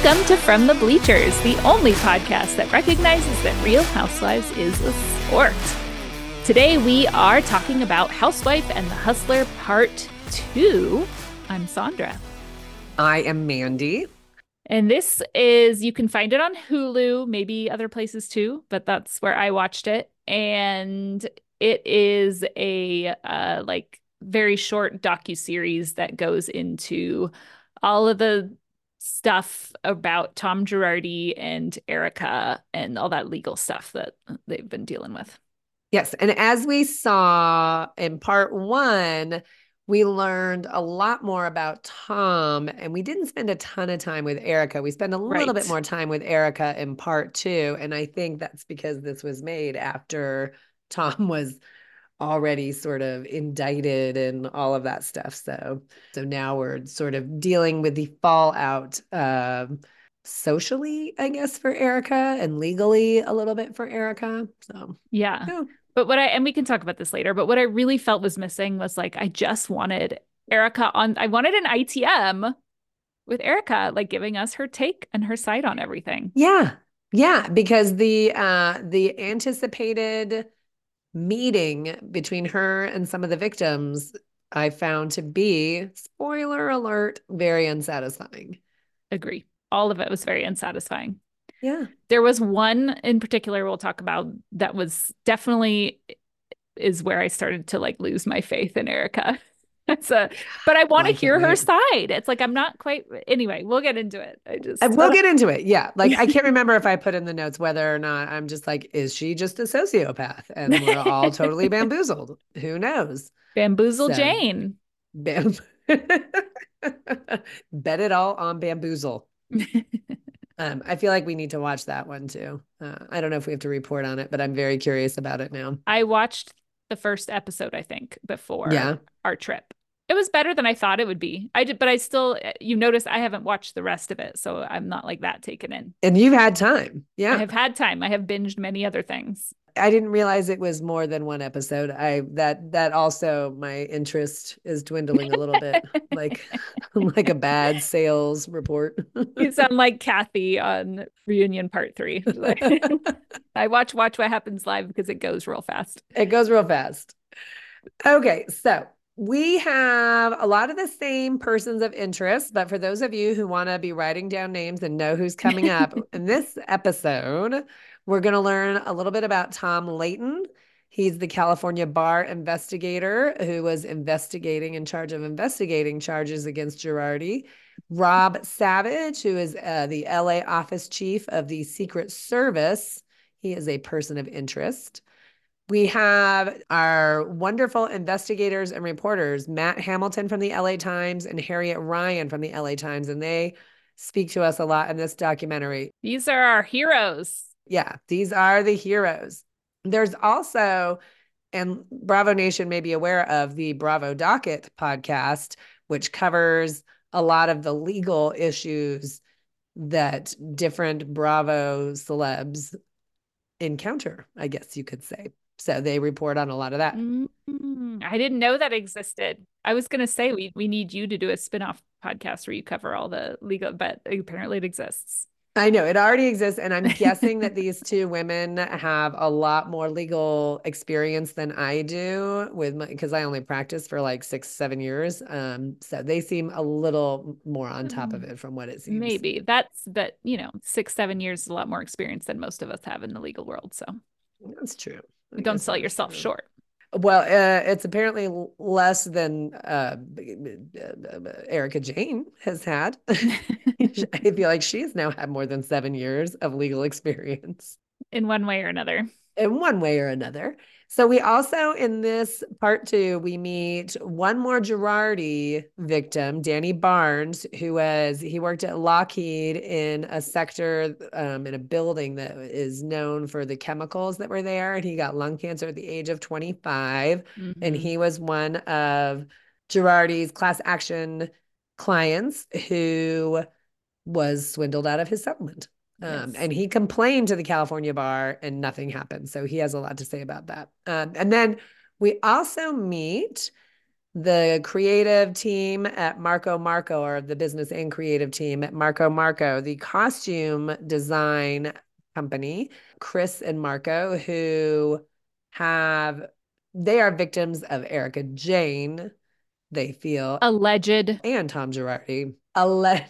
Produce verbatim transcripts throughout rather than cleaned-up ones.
Welcome to From the Bleachers, the only podcast that recognizes that Real Housewives is a sport. Today we are talking about Housewife and the Hustler Part two. I'm Sandra. I am Mandy. And this is, you can find it on Hulu, maybe other places too, but that's where I watched it. And it is a uh, like very short docuseries that goes into all of the stuff about Tom Girardi and Erika and all that legal stuff that they've been dealing with. Yes. And as we saw in part one, we learned a lot more about Tom, and we didn't spend a ton of time with Erika. We spent a Right. little bit more time with Erika in part two. And I think that's because this was made after Tom was already sort of indicted and all of that stuff. So, so now we're sort of dealing with the fallout um, socially, I guess, for Erika, and legally a little bit for Erika. So, yeah. yeah. But what I, and we can talk about this later, but what I really felt was missing was like, I just wanted Erika on, I wanted an I T M with Erika, like giving us her take and her side on everything. Yeah. Yeah. Because the, uh, the anticipated meeting between her and some of the victims, I found to be, spoiler alert, very unsatisfying. Agree. All of it was very unsatisfying. Yeah. There was one in particular we'll talk about that was definitely is where I started to like lose my faith in Erika. It's a, but I want to oh, I hear her wait. side. It's like, I'm not quite, anyway, we'll get into it. I just, We'll get into it. Yeah. Like, I can't remember if I put in the notes whether or not I'm just like, is she just a sociopath? And we're all totally bamboozled. Who knows? Bamboozle So, Jane. Bam- Bet it all on Bamboozle. um, I feel like we need to watch that one too. Uh, I don't know if we have to report on it, but I'm very curious about it now. I watched the first episode, I think, before Yeah. our trip. It was better than I thought it would be. I did, but I still, you notice I haven't watched the rest of it, so I'm not like that taken in. And you've had time. Yeah. I have had time. I have binged many other things. I didn't realize it was more than one episode. I that that also my interest is dwindling a little bit, like like a bad sales report. You sound like Kathy on Reunion Part Three. I watch Watch What Happens Live because it goes real fast. It goes real fast. Okay, so we have a lot of the same persons of interest, but for those of you who want to be writing down names and know who's coming up in this episode, we're going to learn a little bit about Tom Layton. He's the California bar investigator who was investigating in charge of investigating charges against Girardi. Rob Savage, who is uh, the L A office chief of the Secret Service. He is a person of interest. We have our wonderful investigators and reporters, Matt Hamilton from the L A Times and Harriet Ryan from the L A Times, and they speak to us a lot in this documentary. These are our heroes. Yeah, these are the heroes. There's also, and Bravo Nation may be aware of, the Bravo Docket podcast, which covers a lot of the legal issues that different Bravo celebs encounter, I guess you could say. So they report on a lot of that. Mm-hmm. I didn't know that existed. I was going to say we we need you to do a spin-off podcast where you cover all the legal, but apparently it exists. I know it already exists. And I'm guessing that these two women have a lot more legal experience than I do with my, because I only practiced for like six, seven years. Um, so they seem a little more on top of it from what it seems. Maybe that's, but you know, six, seven years is a lot more experience than most of us have in the legal world. So that's true. I don't sell yourself true. short. Well, uh, it's apparently less than uh, Erika Jayne has had. I feel like she's now had more than seven years of legal experience. In one way or another. In one way or another. So we also, in this part two, we meet one more Girardi victim, Danny Barnes, who was, he worked at Lockheed in a sector, um, in a building that is known for the chemicals that were there. And he got lung cancer at the age of twenty-five. Mm-hmm. And he was one of Girardi's class action clients who was swindled out of his settlement. Um, yes. And he complained to the California bar and nothing happened. So he has a lot to say about that. Um, and then we also meet the creative team at Marco Marco, or the business and creative team at Marco Marco, the costume design company, Chris and Marco, who have, they are victims of Erika Jayne, they feel, Alleged. and Tom Girardi. Alleged.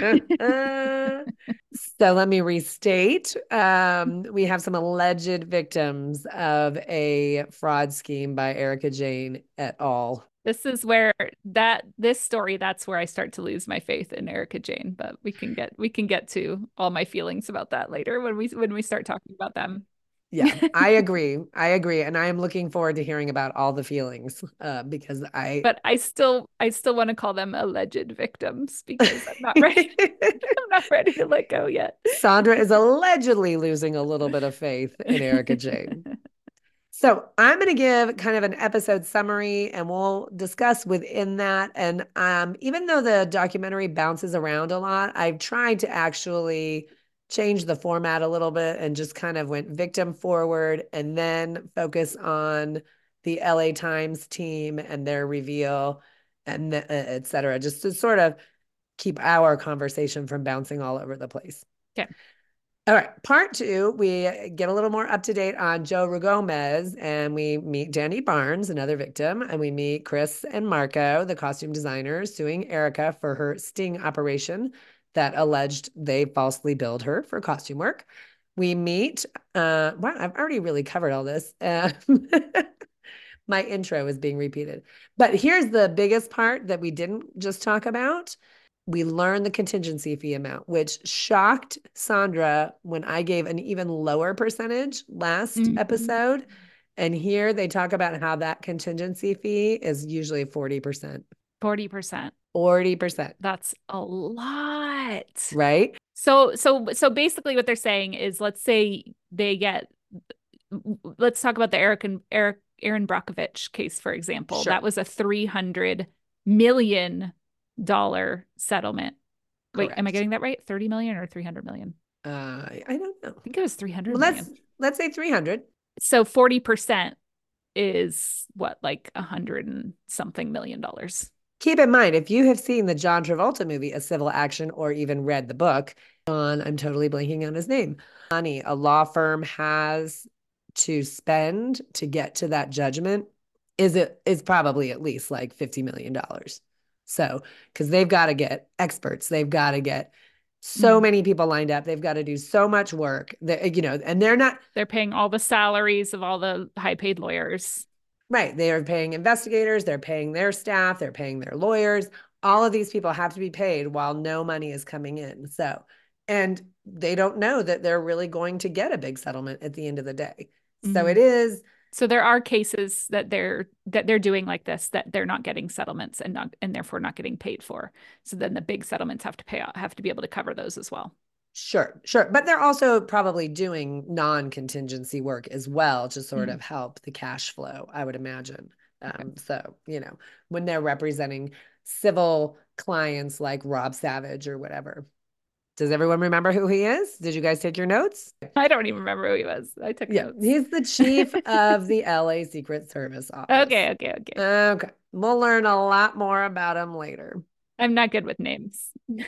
So let me restate. Um, we have some alleged victims of a fraud scheme by Erika Jayne et al. This is where that this story, that's where I start to lose my faith in Erika Jayne, but we can get we can get to all my feelings about that later when we when we start talking about them. Yeah, I agree. I agree. And I am looking forward to hearing about all the feelings uh, because I. But I still I still want to call them alleged victims because I'm not ready. I'm not ready to let go yet. Sandra is allegedly losing a little bit of faith in Erika Jayne. So I'm going to give kind of an episode summary and we'll discuss within that. And um, even though the documentary bounces around a lot, I've tried to actually change the format a little bit and just kind of went victim forward and then focus on the L A Times team and their reveal and the, et cetera, just to sort of keep our conversation from bouncing all over the place. Okay. All right, part two, we get a little more up to date on Joe Rugomez and we meet Danny Barnes, another victim, and we meet Chris and Marco, the costume designers, suing Erika for her sting operation that alleged they falsely billed her for costume work. We meet, uh, wow, I've already really covered all this. Uh, my intro is being repeated. But here's the biggest part that we didn't just talk about. We learned the contingency fee amount, which shocked Sandra when I gave an even lower percentage last mm-hmm. episode. And here they talk about how that contingency fee is usually forty percent. forty percent. forty percent. That's a lot. Right? So, so, so basically what they're saying is, let's say they get, let's talk about the Eric and Eric, Erin Brockovich case, for example. Sure. That was a three hundred million dollar settlement. Wait, Correct. Am I getting that right? thirty million or three hundred million? Uh, I don't know. I think it was three hundred well, million. Let's, let's say three hundred. So forty percent is what, like a hundred and something million dollars. Keep in mind, if you have seen the John Travolta movie, A Civil Action, or even read the book on, I'm totally blanking on his name, money a law firm has to spend to get to that judgment is it is probably at least like fifty million dollars. So, because they've got to get experts, they've got to get so mm. many people lined up, they've got to do so much work that, you know, and they're not. They're paying all the salaries of all the high paid lawyers. Right. They are paying investigators, they're paying their staff, they're paying their lawyers. All of these people have to be paid while no money is coming in. So, and they don't know that they're really going to get a big settlement at the end of the day. Mm-hmm. So it is. So there are cases that they're that they're doing like this, that they're not getting settlements and not and therefore not getting paid for. So then the big settlements have to pay out, have to be able to cover those as well. Sure, sure. But they're also probably doing non-contingency work as well to sort mm-hmm. of help the cash flow, I would imagine. Um, okay. So, you know, when they're representing civil clients like Rob Savage or whatever. Does everyone remember who he is? Did you guys take your notes? I don't even remember who he was. I took yeah, notes. He's the chief of the L A Secret Service office. Okay, okay, okay. Okay. We'll learn a lot more about him later. I'm not good with names.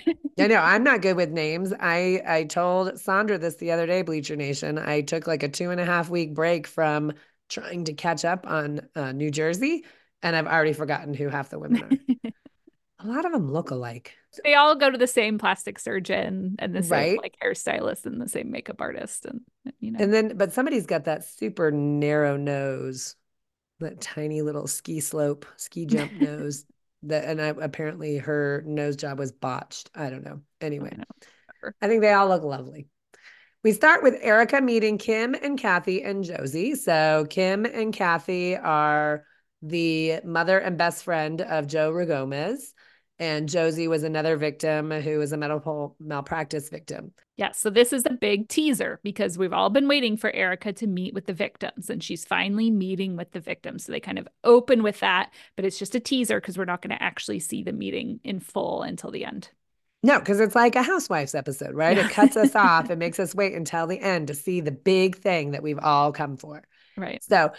I know I'm not good with names. I, I told Sandra this the other day, Bleacher Nation. I took like a two and a half week break from trying to catch up on uh, New Jersey, and I've already forgotten who half the women are. A lot of them look alike. They all go to the same plastic surgeon and the same right? like hairstylist and the same makeup artist, and you know. And then, but somebody's got that super narrow nose, that tiny little ski slope, ski jump nose. That and I, apparently her nose job was botched. I don't know. Anyway, I, know. I think they all look lovely. We start with Erika meeting Kim and Kathy and Josie. So Kim and Kathy are the mother and best friend of Joe Rugomez. And Josie was another victim who was a medical malpractice victim. Yeah, so this is a big teaser because we've all been waiting for Erika to meet with the victims, and she's finally meeting with the victims. So they kind of open with that, but it's just a teaser because we're not going to actually see the meeting in full until the end. No, because it's like a Housewives episode, right? Yeah. It cuts us off. It makes us wait until the end to see the big thing that we've all come for. Right. So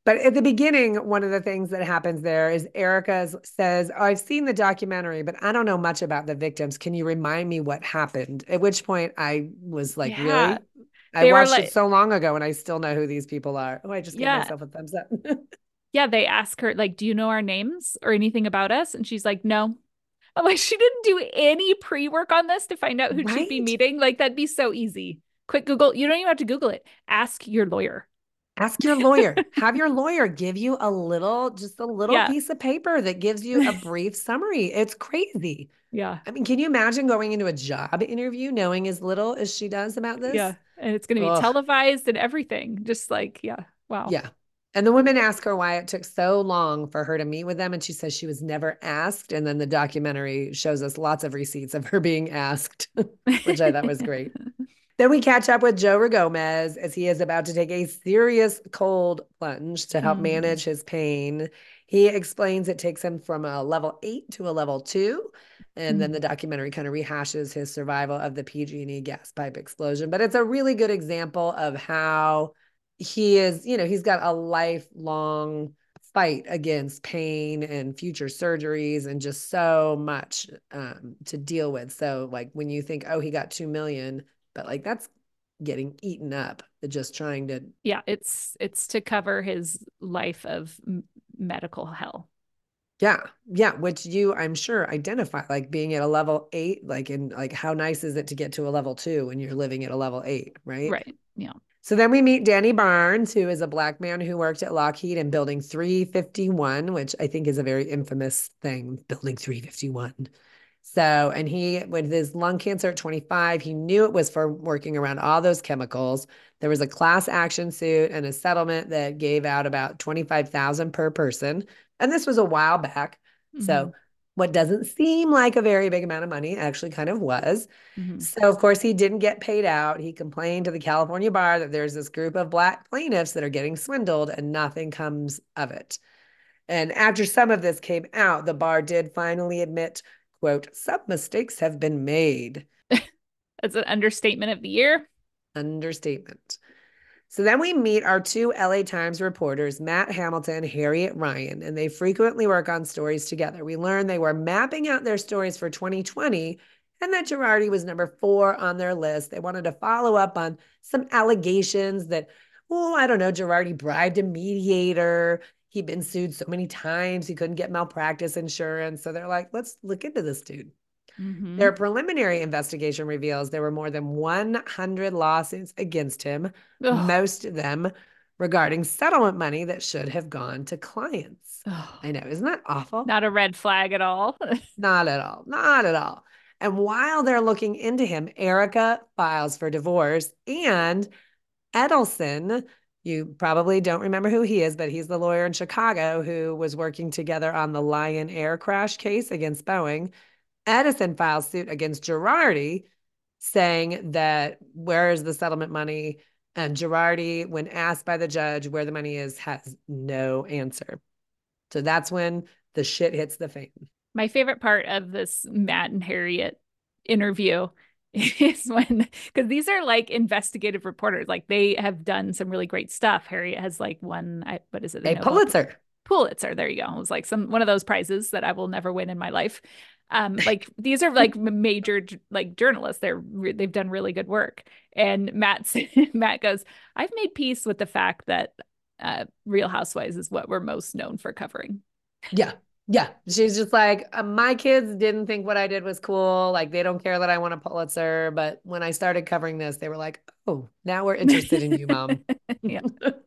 But at the beginning, one of the things that happens there is Erica says, oh, I've seen the documentary, but I don't know much about the victims. Can you remind me what happened? At which point I was like, Yeah. really? I They were watched it like, so long ago and I still know who these people are. Oh, I just gave yeah. myself a thumbs up. Yeah. They ask her, like, do you know our names or anything about us? And she's like, no. I'm like, she didn't do any pre-work on this to find out who she'd be Right? meeting. Like, that'd be so easy. Quick Google. You don't even have to Google it. Ask your lawyer. Ask your lawyer. Have your lawyer give you a little, just a little Yeah. piece of paper that gives you a brief summary. It's crazy. Yeah. I mean, can you imagine going into a job interview knowing as little as she does about Yeah. this? And it's going to be Ugh. televised and everything. Just like, yeah. Wow. Yeah. And the women ask her why it took so long for her to meet with them. And she says she was never asked. And then the documentary shows us lots of receipts of her being asked, which I thought was great. Then we catch up with Joe Gomez as he is about to take a serious cold plunge to help Mhm. manage his pain. He explains it takes him from a level eight to a level two. And then the Mhm. documentary kind of rehashes his survival of the P G and E gas pipe explosion. But it's a really good example of how he is, you know, he's got a lifelong fight against pain and future surgeries and just so much um, to deal with. So like when you think, oh, he got two million, but like that's getting eaten up, just trying to. Yeah, it's it's to cover his life of m- medical hell. Yeah. Yeah. Which you, I'm sure, identify like being at a level eight, like in like how nice is it to get to a level two when you're living at a level eight, right? Right. Yeah. So then we meet Danny Barnes, who is a black man who worked at Lockheed in building three fifty-one, which I think is a very infamous thing, building three fifty-one. So, and he, with his lung cancer at twenty-five, he knew it was for working around all those chemicals. There was a class action suit and a settlement that gave out about twenty-five thousand per person. And this was a while back. Hmm. So, what doesn't seem like a very big amount of money actually kind of was. Hmm. So, of course, he didn't get paid out. He complained to the California bar that there's this group of black plaintiffs that are getting swindled and nothing comes of it. And after some of this came out, the bar did finally admit, quote, some mistakes have been made. That's an understatement of the year. Understatement. So then we meet our two L A Times reporters, Matt Hamilton, Harriet Ryan, and they frequently work on stories together. We learned they were mapping out their stories for twenty twenty and that Girardi was number four on their list. They wanted to follow up on some allegations that, oh, I don't know, Girardi bribed a mediator. He'd been sued so many times he couldn't get malpractice insurance. So they're like, let's look into this dude. Hmm. Their preliminary investigation reveals there were more than one hundred lawsuits against him, Ugh. most of them regarding settlement money that should have gone to clients. Ugh. I know, isn't that awful? Not a red flag at all. Not at all. Not at all. And while they're looking into him, Erica files for divorce and Edelson, you probably don't remember who he is, but he's the lawyer in Chicago who was working together on the Lion Air crash case against Boeing. Edison files suit against Girardi, saying that where is the settlement money? And Girardi, when asked by the judge where the money is, has no answer. So that's when the shit hits the fan. My favorite part of this Matt and Harriet interview is when, because these are like investigative reporters, like they have done some really great stuff. Harriet has like won, I, what is it, the A Nobel Pulitzer. Pulitzer. There you go. It was like some one of those prizes that I will never win in my life. Um, like these are like major like journalists. They're they've done really good work. And Matt Matt goes, I've made peace with the fact that uh, Real Housewives is what we're most known for covering. Yeah. Yeah. She's just like, uh, my kids didn't think what I did was cool. Like, they don't care that I won a Pulitzer. But when I started covering this, they were like, oh, now we're interested in you, Mom. Yeah.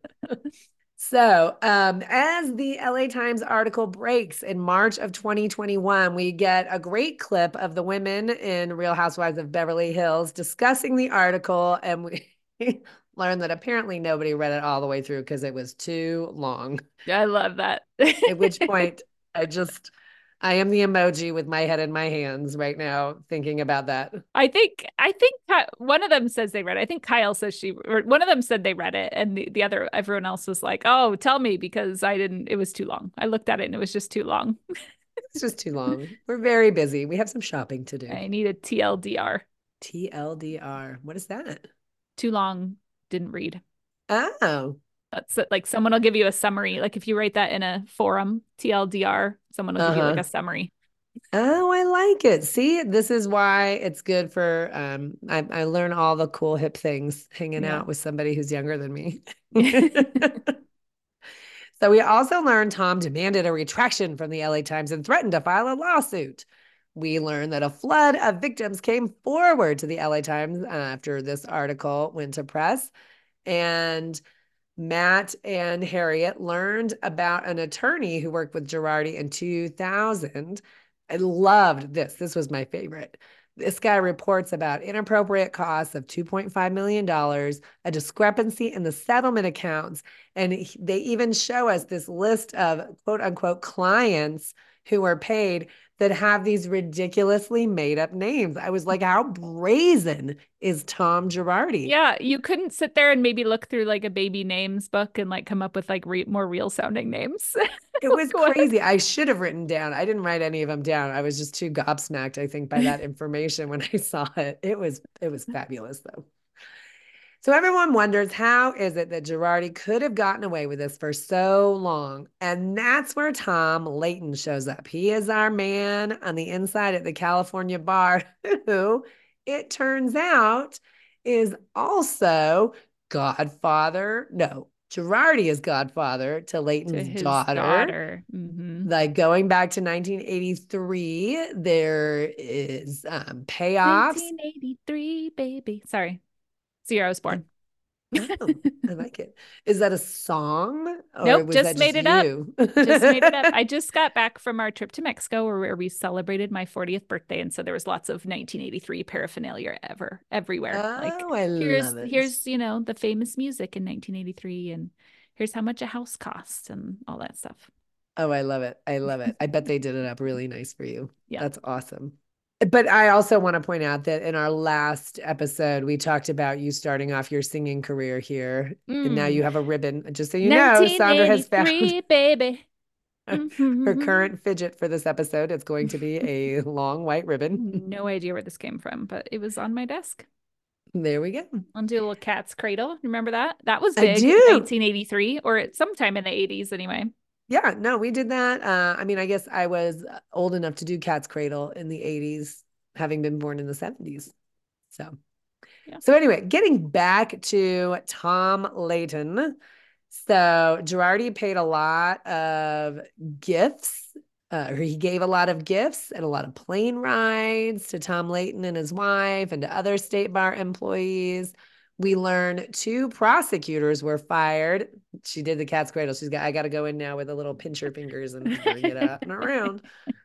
So, um, as the L A Times article breaks in March of twenty twenty-one, we get a great clip of the women in Real Housewives of Beverly Hills discussing the article. And we learn that apparently nobody read it all the way through because it was too long. I love that. At which point, I just, I am the emoji with my head in my hands right now thinking about that. I think I think one of them says they read it. I think Kyle says she or one of them said they read it, and the, the other everyone else was like, "Oh, tell me," because I didn't. It was too long. I looked at it and it was just too long. It's just too long. We're very busy. We have some shopping to do. I needed T L D R. T L D R. What is that? Too long. Didn't read. Oh, That's it. Like someone will give you a summary. Like if you write that in a forum, T L D R, someone will give you like Uh-huh. a summary. Oh, I like it. See, this is why it's good for um I, I learn all the cool hip things hanging Yeah. out with somebody who's younger than me. So we also learned Tom demanded a retraction from the L A Times and threatened to file a lawsuit. We learned that a flood of victims came forward to the L A Times after this article went to press. And Matt and Harriet learned about an attorney who worked with Girardi in two thousand. I loved this. This was my favorite. This guy reports about inappropriate costs of two point five million dollars, a discrepancy in the settlement accounts. And he, they even show us this list of quote unquote clients who were paid that have these ridiculously made up names. I was like, how brazen is Tom Girardi? Yeah, you couldn't sit there and maybe look through like a baby names book and like come up with like re more real sounding names. It was Like what? crazy. I should have written down. I didn't write any of them down. I was just too gobsmacked, I think, by that information when I saw it. It was it was fabulous though. So everyone wonders, how is it that Girardi could have gotten away with this for so long? And that's where Tom Leighton shows up. He is our man on the inside at the California bar, who it turns out is also godfather. No, Girardi is godfather to To Leighton's his daughter. daughter. Hmm. Like going back to nineteen eighty-three, there is um, payoffs. nineteen eighty-three, baby. Sorry. It's the year I was born. Oh, I like it. Is that a song or Nope, was just that just made it up. you? Just made it up. I just got back from our trip to Mexico where, where we celebrated my fortieth birthday. And so there was lots of nineteen eighty-three paraphernalia ever, everywhere. Like Oh, I here's love it. here's, you know, the famous music in nineteen eighty-three and here's how much a house costs and all that stuff. Oh, I love it. I love it. I bet they did it up really nice for you. Yeah. That's awesome. But I also want to point out that in our last episode, we talked about you starting off your singing career here. And now Mm. you have a ribbon. Just so you know, Sandra has found nineteen eighty-three, baby. her Mhm. current fidget for this episode. It's going to be a long white ribbon. No idea where this came from, but it was on my desk. There we go. I'll do a little cat's cradle. Remember that? That was I big in do. nineteen eighty-three or sometime in the eighties anyway. Yeah, no, we did that. Uh, I mean, I guess I was old enough to do Cat's Cradle in the eighties, having been born in the seventies. So, Yeah. so anyway, getting back to Tom Leighton. So Girardi paid a lot of gifts. Uh, or he gave a lot of gifts and a lot of plane rides to Tom Leighton and his wife and to other State Bar employees. We learned two prosecutors were fired. She did the cat's cradle. She's got, I got to go in now with a little pinch her fingers and bring it up and around.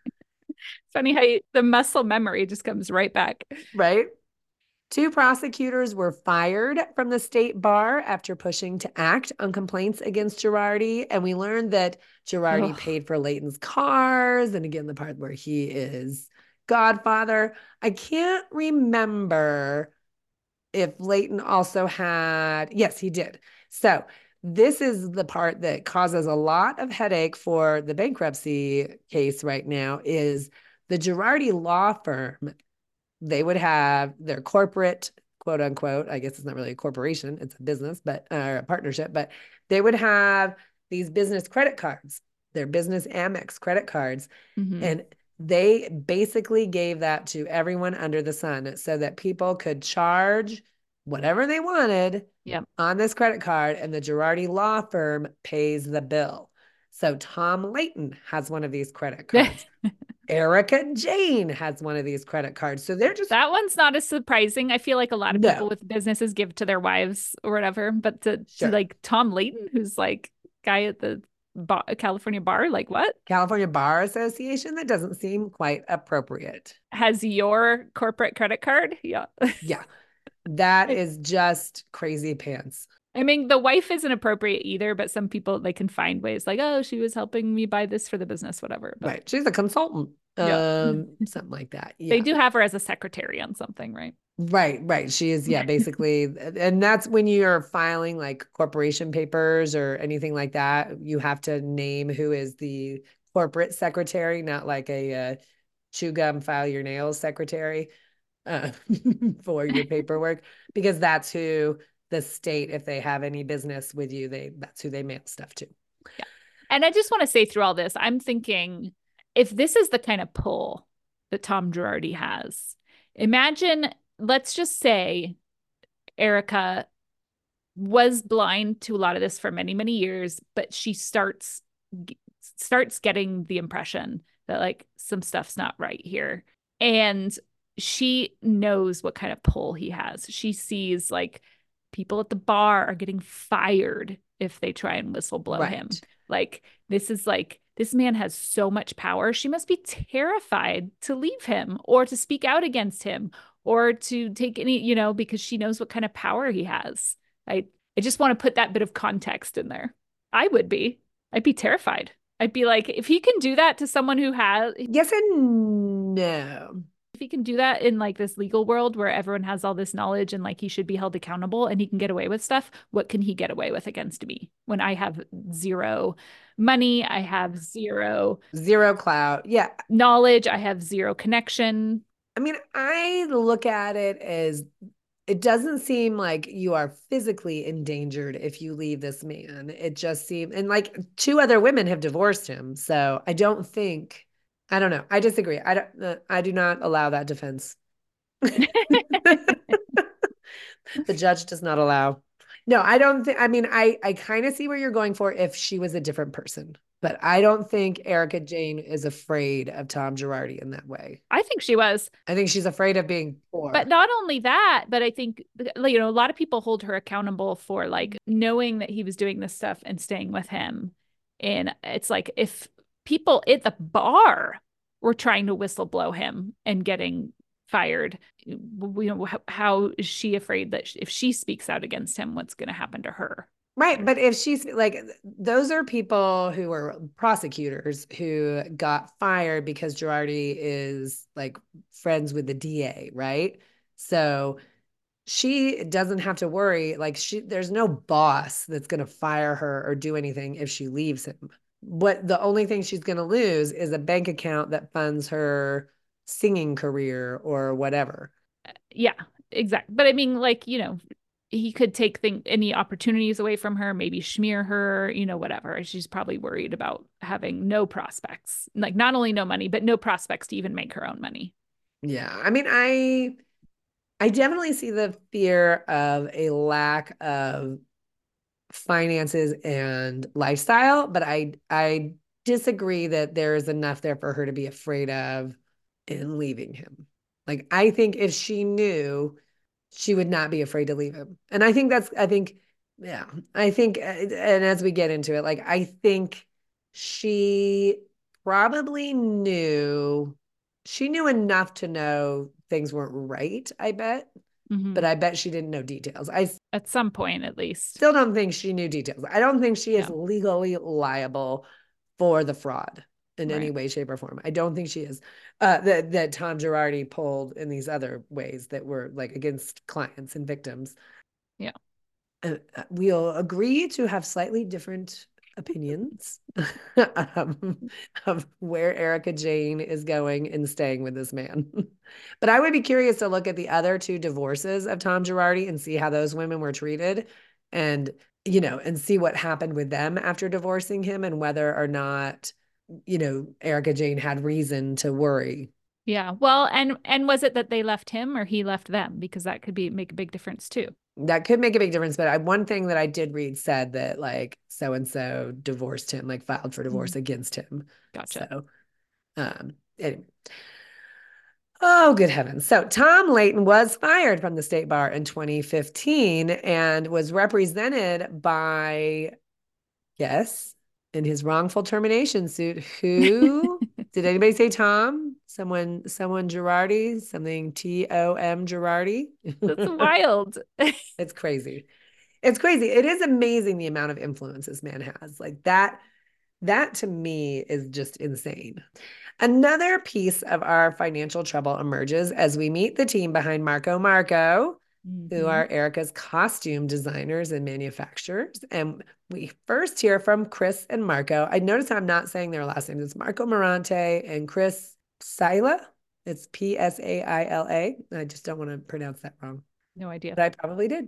Funny how you, the muscle memory just comes right back. Right? Two prosecutors were fired from the state bar after pushing to act on complaints against Girardi. And we learned that Girardi Ugh. paid for Leighton's cars. And again, the part where he is godfather. I can't remember if Leighton also had, yes, he did. So this is the part that causes a lot of headache for the bankruptcy case right now is the Girardi law firm. They would have their corporate, quote unquote, I guess it's not really a corporation, it's a business, but uh, a partnership, but they would have these business credit cards, their business Amex credit cards. Mm-hmm. And they basically gave that to everyone under the sun so that people could charge whatever they wanted yep. on this credit card, and the Girardi law firm pays the bill. So Tom Leighton has one of these credit cards. Erica Jane has one of these credit cards. So they're just that one's not as surprising. I feel like a lot of no. people with businesses give to their wives or whatever, but to, Sure. to like Tom Leighton, who's like guy at the bar, California bar, like what? California Bar Association? That doesn't seem quite appropriate. Has your corporate credit card? Yeah. Yeah. That is just crazy pants. I mean, the wife isn't appropriate either, but some people, they can find ways like, oh, she was helping me buy this for the business, whatever. But, right. She's a consultant. Yeah. Um, something like that. Yeah. They do have her as a secretary on something, right? Right, right. She is, yeah, basically. And that's when you're filing like corporation papers or anything like that, you have to name who is the corporate secretary, not like a uh, chew gum, file your nails secretary uh, for your paperwork, because that's who the state, if they have any business with you, they that's who they mail stuff to. Yeah. And I just want to say through all this, I'm thinking if this is the kind of pull that Tom Girardi has, imagine, let's just say Erika was blind to a lot of this for many, many years, but she starts starts getting the impression that like some stuff's not right here. And she knows what kind of pull he has. She sees like people at the bar are getting fired if they try and whistleblow Right. him. Like this is like this man has so much power. She must be terrified to leave him or to speak out against him or to take any, you know, because she knows what kind of power he has. I I just want to put that bit of context in there. I would be. I'd be terrified. I'd be like, if he can do that to someone who has, Yes and no. if he can do that in like this legal world where everyone has all this knowledge and like he should be held accountable and he can get away with stuff, what can he get away with against me when I have zero money? I have zero Zero clout. Yeah. knowledge. I have zero connection. I mean, I look at it as it doesn't seem like you are physically endangered if you leave this man. It just seems, and like two other women have divorced him. So I don't think, I don't know. I disagree. I don't, uh, I do not allow that defense. The judge does not allow. No, I don't think, I mean, I, I kind of see where you're going for if she was a different person, but I don't think Erika Jayne is afraid of Tom Girardi in that way. I think she was. I think she's afraid of being poor. But not only that, but I think, you know, a lot of people hold her accountable for like knowing that he was doing this stuff and staying with him. And it's like if people at the bar were trying to whistleblow him and getting fired, you know, how, how is she afraid that if she speaks out against him, what's going to happen to her? Right. But if she's like, those are people who are prosecutors who got fired because Girardi is like friends with the D A, right? So she doesn't have to worry. Like she, there's no boss that's going to fire her or do anything if she leaves him. What the only thing she's going to lose is a bank account that funds her singing career or whatever. Yeah, exactly. But I mean, like, you know, he could take thing, any opportunities away from her, maybe smear her, you know, whatever. She's probably worried about having no prospects, like not only no money, but no prospects to even make her own money. Yeah. I mean, I I definitely see the fear of a lack of finances and lifestyle, but I I disagree that there is enough there for her to be afraid of in leaving him. Like I think if she knew, she would not be afraid to leave him. And I think that's I think yeah, I think and as we get into it, like I think she probably knew she knew enough to know things weren't right, I bet. Mm-hmm. But I bet she didn't know details. I at some point, at least. Still don't think she knew details. I don't think she is no. legally liable for the fraud in right. any way, shape, or form. I don't think she is. Uh, that that Tom Girardi pulled in these other ways that were like against clients and victims. Yeah. Uh, we'll agree to have slightly different opinions um, of where Erika Jayne is going and staying with this man. But I would be curious to look at the other two divorces of Tom Girardi and see how those women were treated and, you know, and see what happened with them after divorcing him and whether or not, you know, Erika Jayne had reason to worry. Yeah. Well, and and was it that they left him or he left them? Because that could be make a big difference too. That could make a big difference. But I, one thing that I did read said that like so-and-so divorced him, like filed for divorce mm-hmm. against him. Gotcha. So, um, anyway. Oh, good heavens. So Tom Leighton was fired from the state bar in twenty fifteen and was represented by, yes, in his wrongful termination suit. Who did anybody say Tom? Someone, someone Girardi, something T O M Girardi. That's wild. It's crazy. It's crazy. It is amazing the amount of influence this man has. Like that, that to me is just insane. Another piece of our financial trouble emerges as we meet the team behind Marco Marco, mm-hmm. who are Erika's costume designers and manufacturers. And we first hear from Chris and Marco. I notice I'm not saying their last names. It's Marco Morante and Chris Saila. It's P S A I L A. I just don't want to pronounce that wrong. No idea. But I probably did.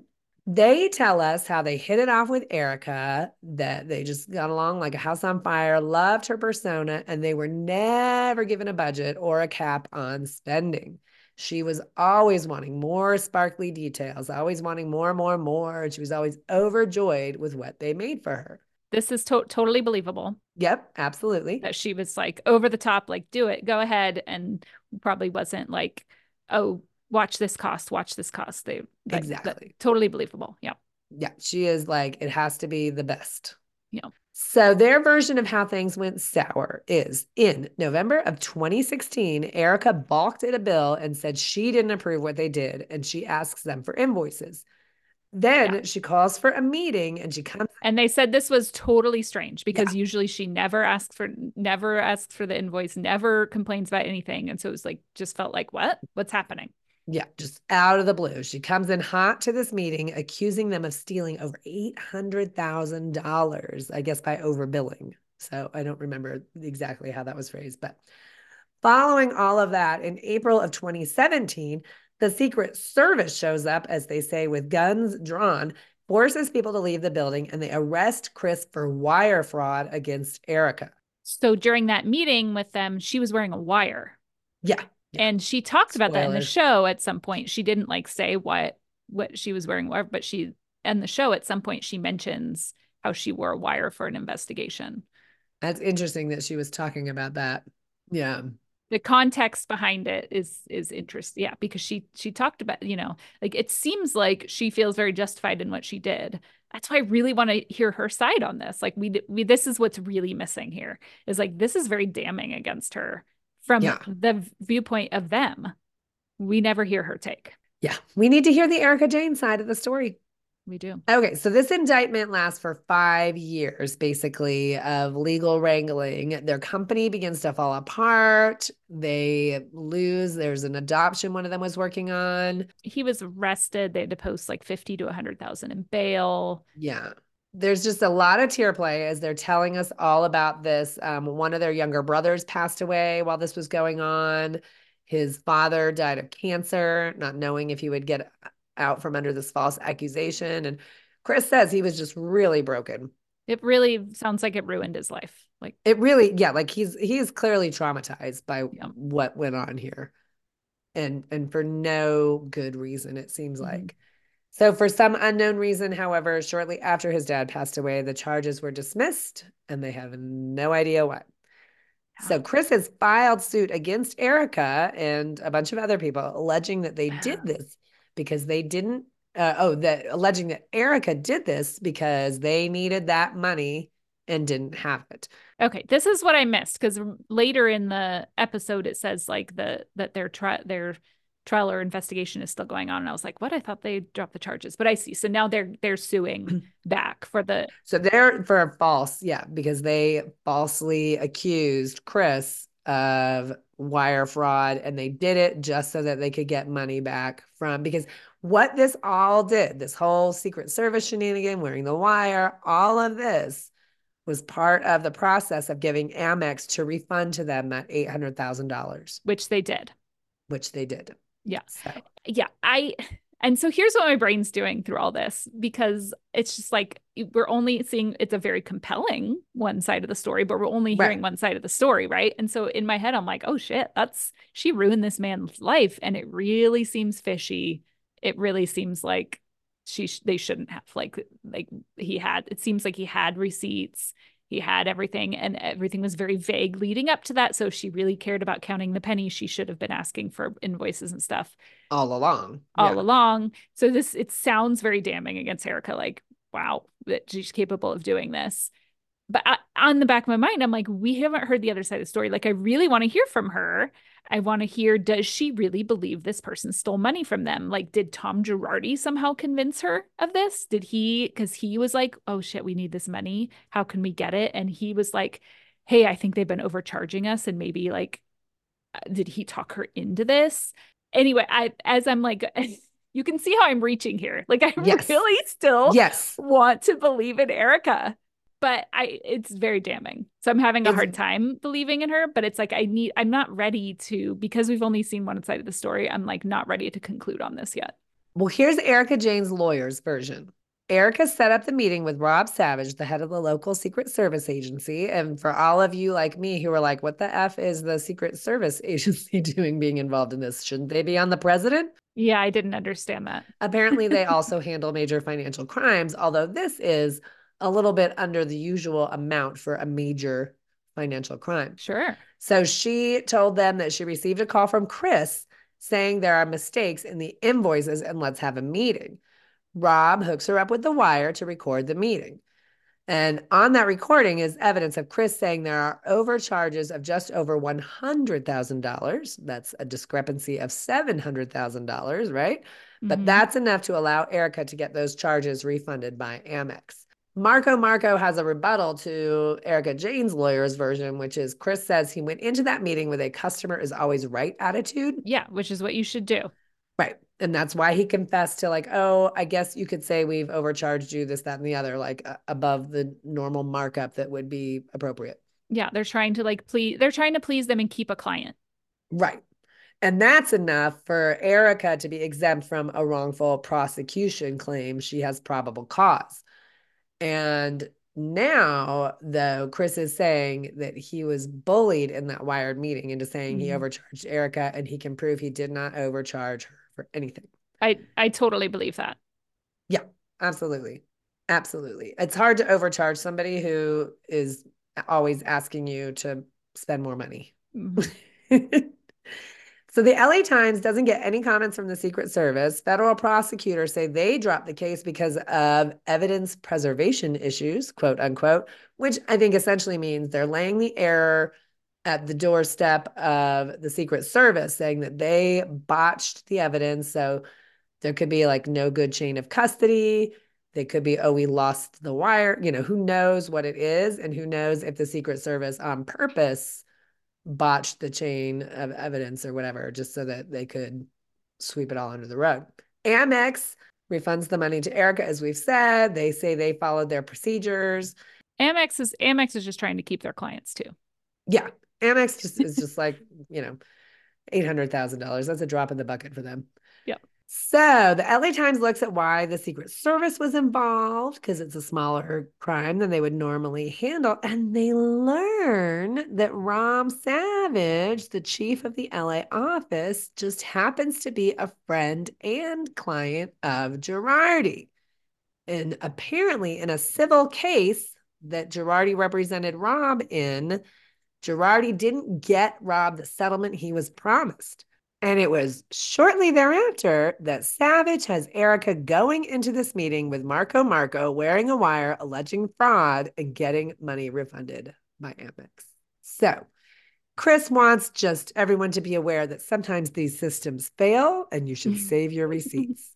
They tell us how they hit it off with Erica, that they just got along like a house on fire, loved her persona, and they were never given a budget or a cap on spending. She was always wanting more sparkly details, always wanting more, more, more. And she was always overjoyed with what they made for her. This is to- totally believable. Yep, absolutely. That she was like over the top, like, do it, go ahead. And probably wasn't like, oh, watch this cost, watch this cost. They that, exactly that, totally believable. Yeah. Yeah. She is like, it has to be the best. Yeah. So their version of how things went sour is in November of twenty sixteen, Erica balked at a bill and said she didn't approve what they did, and she asks them for invoices. Then yeah. she calls for a meeting and she comes. And they said this was totally strange because yeah. usually she never asks for, never asks for the invoice, never complains about anything. And so it was like, just felt like, what? What's happening? Yeah, just out of the blue. She comes in hot to this meeting, accusing them of stealing over eight hundred thousand dollars, I guess by overbilling. So I don't remember exactly how that was phrased. But following all of that, in April of twenty seventeen, the Secret Service shows up, as they say, with guns drawn, forces people to leave the building, and they arrest Chris for wire fraud against Erica. So during that meeting with them, she was wearing a wire. Yeah. Yeah. And she talked Spoilers. about that in the show at some point. She didn't like say what what she was wearing, but she in the show at some point she mentions how she wore a wire for an investigation. That's interesting that she was talking about that. Yeah. The context behind it is is interesting. Yeah, because she she talked about, you know, like it seems like she feels very justified in what she did. That's why I really want to hear her side on this. Like we we this is what's really missing here is like this is very damning against her. From yeah. the viewpoint of them, we never hear her take. Yeah, we need to hear the Erica Jane side of the story. We do. Okay, so this indictment lasts for five years, basically, of legal wrangling. Their company begins to fall apart. They lose. There's an adoption one of them was working on. He was arrested. They had to post like fifty to one hundred thousand in bail. Yeah. There's just a lot of tear play as they're telling us all about this. Um, one of their younger brothers passed away while this was going on. His father died of cancer, not knowing if he would get out from under this false accusation. And Chris says he was just really broken. It really sounds like it ruined his life. Like it really, yeah, like he's he's clearly traumatized by yeah. what went on here. And and for no good reason, it seems mm-hmm. like. So for some unknown reason, however, shortly after his dad passed away, the charges were dismissed and they have no idea why. Yeah. So Chris has filed suit against Erica and a bunch of other people alleging that they did this because they didn't, uh, oh, that alleging that Erica did this because they needed that money and didn't have it. Okay, this is what I missed because later in the episode, it says like the that their tri- their trial or investigation is still going on. And I was like, what? I thought they dropped the charges, but I see. So now they're, they're suing back for the. So they're for false. Yeah. Because they falsely accused Chris of wire fraud and they did it just so that they could get money back from, because what this all did, this whole Secret Service shenanigan, wearing the wire, all of this was part of the process of giving Amex to refund to them that eight hundred thousand dollars. Which they did. Which they did. Yeah. So. Yeah. I, and so here's what my brain's doing through all this, because it's just like, we're only seeing, it's a very compelling one side of the story, but we're only hearing right. one side of the story. Right. And so in my head, I'm like, oh shit, that's, she ruined this man's life. And it really seems fishy. It really seems like she, they shouldn't have, like, like he had, it seems like he had receipts. He had everything and everything was very vague leading up to that. So if she really cared about counting the pennies, she should have been asking for invoices and stuff all along, all yeah. along. So this, it sounds very damning against Erica. Like, wow, that she's capable of doing this. But I, on the back of my mind, I'm like, we haven't heard the other side of the story. Like, I really want to hear from her. I want to hear, does she really believe this person stole money from them? Like, did Tom Girardi somehow convince her of this? Did he, because he was like, oh shit, we need this money. How can we get it? And he was like, hey, I think they've been overcharging us. And maybe like, did he talk her into this? Anyway, I, as I'm like, you can see how I'm reaching here. Like, I yes. really still yes. want to believe in Erica. But I, it's very damning. So I'm having a hard time believing in her, but it's like, I need, I'm not ready to, because we've only seen one side of the story. I'm like, not ready to conclude on this yet. Well, here's Erika Jayne's lawyer's version. Erika set up the meeting with Rob Savage, the head of the local Secret Service agency. And for all of you like me who are like, what the F is the Secret Service agency doing being involved in this? Shouldn't they be on the president? Yeah, I didn't understand that. Apparently, they also handle major financial crimes, although this is a little bit under the usual amount for a major financial crime. Sure. So she told them that she received a call from Chris saying there are mistakes in the invoices and let's have a meeting. Rob hooks her up with the wire to record the meeting. And on that recording is evidence of Chris saying there are overcharges of just over one hundred thousand dollars. That's a discrepancy of seven hundred thousand dollars, right? Mm-hmm. But that's enough to allow Erika to get those charges refunded by Amex. Marco Marco has a rebuttal to Erika Jayne's lawyer's version, which is Chris says he went into that meeting with a customer is always right attitude. Yeah, which is what you should do. Right. And that's why he confessed to like, oh, I guess you could say we've overcharged you this, that, and the other, like uh, above the normal markup that would be appropriate. Yeah. They're trying to like please, they're trying to please them and keep a client. Right. And that's enough for Erika to be exempt from a wrongful prosecution claim. She has probable cause. And now, though, Chris is saying that he was bullied in that Wired meeting into saying mm-hmm. he overcharged Erika, and he can prove he did not overcharge her for anything. I, I totally believe that. Yeah, absolutely. Absolutely. It's hard to overcharge somebody who is always asking you to spend more money. Mm-hmm. So the L A Times doesn't get any comments from the Secret Service. Federal prosecutors say they dropped the case because of evidence preservation issues, quote unquote, which I think essentially means they're laying the error at the doorstep of the Secret Service, saying that they botched the evidence. So there could be like no good chain of custody. They could be, oh, we lost the wire. You know, who knows what it is, and who knows if the Secret Service on purpose botched the chain of evidence or whatever, just so that they could sweep it all under the rug. Amex refunds the money to Erika, as we've said. They say they followed their procedures. Amex is Amex is just trying to keep their clients too. Yeah. Amex just is just like, you know, eight hundred thousand dollars. That's a drop in the bucket for them. Yep. So the L A Times looks at why the Secret Service was involved, because it's a smaller crime than they would normally handle. And they learn that Rob Savage, the chief of the L A office, just happens to be a friend and client of Girardi. And apparently in a civil case that Girardi represented Rob in, Girardi didn't get Rob the settlement he was promised. And it was shortly thereafter that Savage has Erika going into this meeting with Marco Marco wearing a wire, alleging fraud and getting money refunded by Amex. So Chris wants just everyone to be aware that sometimes these systems fail and you should save your receipts.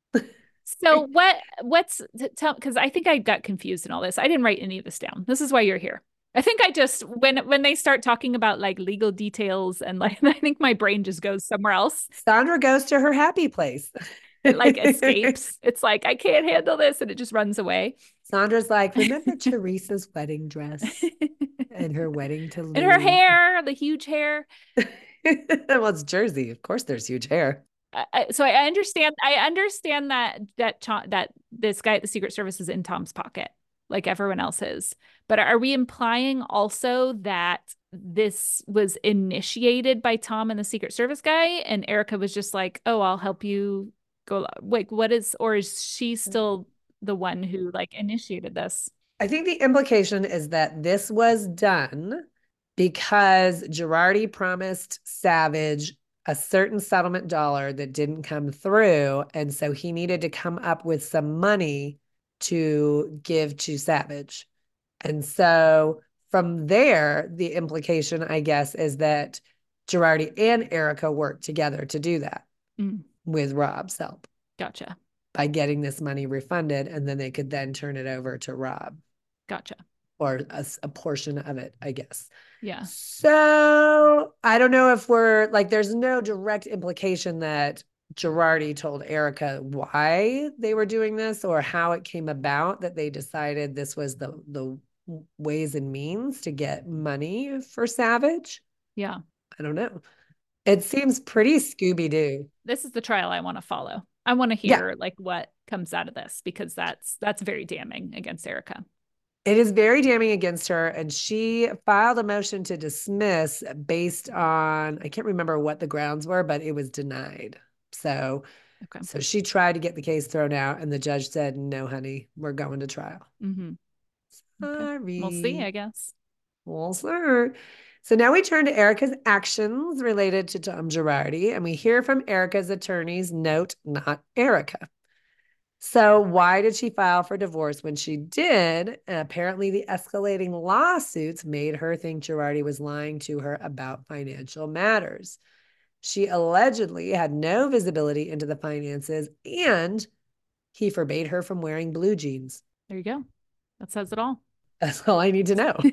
So what, what's, tell, because I think I got confused in all this. I didn't write any of this down. This is why you're here. I think I just, when when they start talking about like legal details and like, I think my brain just goes somewhere else. Sandra goes to her happy place. It like escapes. It's like, I can't handle this. And it just runs away. Sandra's like, remember Teresa's wedding dress and her wedding to Lou? And her hair, the huge hair. Well, it's Jersey. Of course there's huge hair. I, so I understand, I understand that, that, that this guy at the Secret Service is in Tom's pocket, like everyone else is. But are we implying also that this was initiated by Tom and the Secret Service guy, and Erika was just like, oh, I'll help you go? Wait, what is, or is she still the one who like initiated this? I think the implication is that this was done because Girardi promised Savage a certain settlement dollar that didn't come through. And so he needed to come up with some money to give to Savage. And so from there, the implication, I guess, is that Girardi and Erika worked together to do that mm. with Rob's help. Gotcha. By getting this money refunded, and then they could then turn it over to Rob. Gotcha. Or a, a portion of it, I guess. Yeah. So I don't know if we're like, there's no direct implication that Girardi told Erika why they were doing this or how it came about that they decided this was the the ways and means to get money for Savage. Yeah. I don't know. It seems pretty Scooby-Doo. This is the trial I want to follow. I want to Yeah, hear like what comes out of this because that's that's very damning against Erica. it is very damning against her. And she filed a motion to dismiss based on, I can't remember what the grounds were, but it was denied. So, Okay. so she tried to get the case thrown out, and the judge said, no, honey, we're going to trial. Mm-hmm. Okay. We'll see, I Sorry. guess. Well, sir. So now we turn to Erica's actions related to Tom Girardi, and we hear from Erica's attorneys, note, not Erica. So why did she file for divorce when she did? And apparently the escalating lawsuits made her think Girardi was lying to her about financial matters. She allegedly had no visibility into the finances, and he forbade her from wearing blue jeans. There you go. That says it all. That's all I need to know.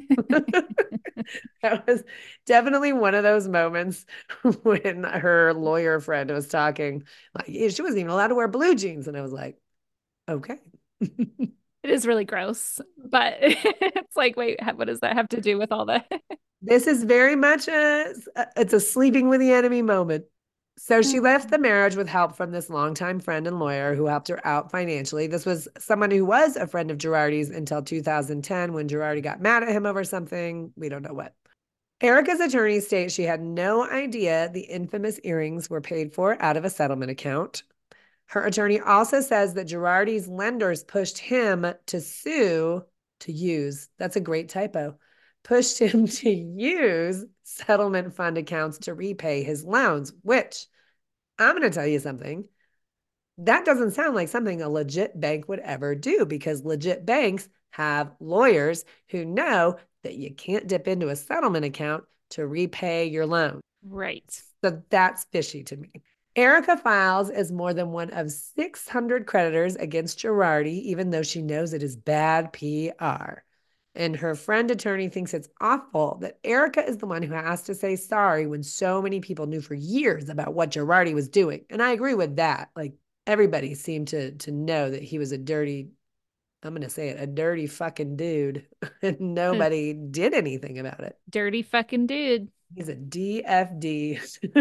That was definitely one of those moments when her lawyer friend was talking. Like, she wasn't even allowed to wear blue jeans. And I was like, okay. It is really gross, but it's like, wait, what does that have to do with all that? This is very much a, it's a sleeping with the enemy moment. So she left the marriage with help from this longtime friend and lawyer who helped her out financially. This was someone who was a friend of Girardi's until two thousand ten when Girardi got mad at him over something. We don't know what. Erica's attorney states she had no idea the infamous earrings were paid for out of a settlement account. Her attorney also says that Girardi's lenders pushed him to sue, to use, that's a great typo, pushed him to use settlement fund accounts to repay his loans, which I'm going to tell you something. That doesn't sound like something a legit bank would ever do, because legit banks have lawyers who know that you can't dip into a settlement account to repay your loan. Right. So that's fishy to me. Erica files as more than one of six hundred creditors against Girardi, even though she knows it is bad P R. And her friend attorney thinks it's awful that Erica is the one who has to say sorry when so many people knew for years about what Girardi was doing. And I agree with that. Like, everybody seemed to, to know that he was a dirty, I'm going to say it, a dirty fucking dude. And nobody did anything about it. Dirty fucking dude. He's a D F D.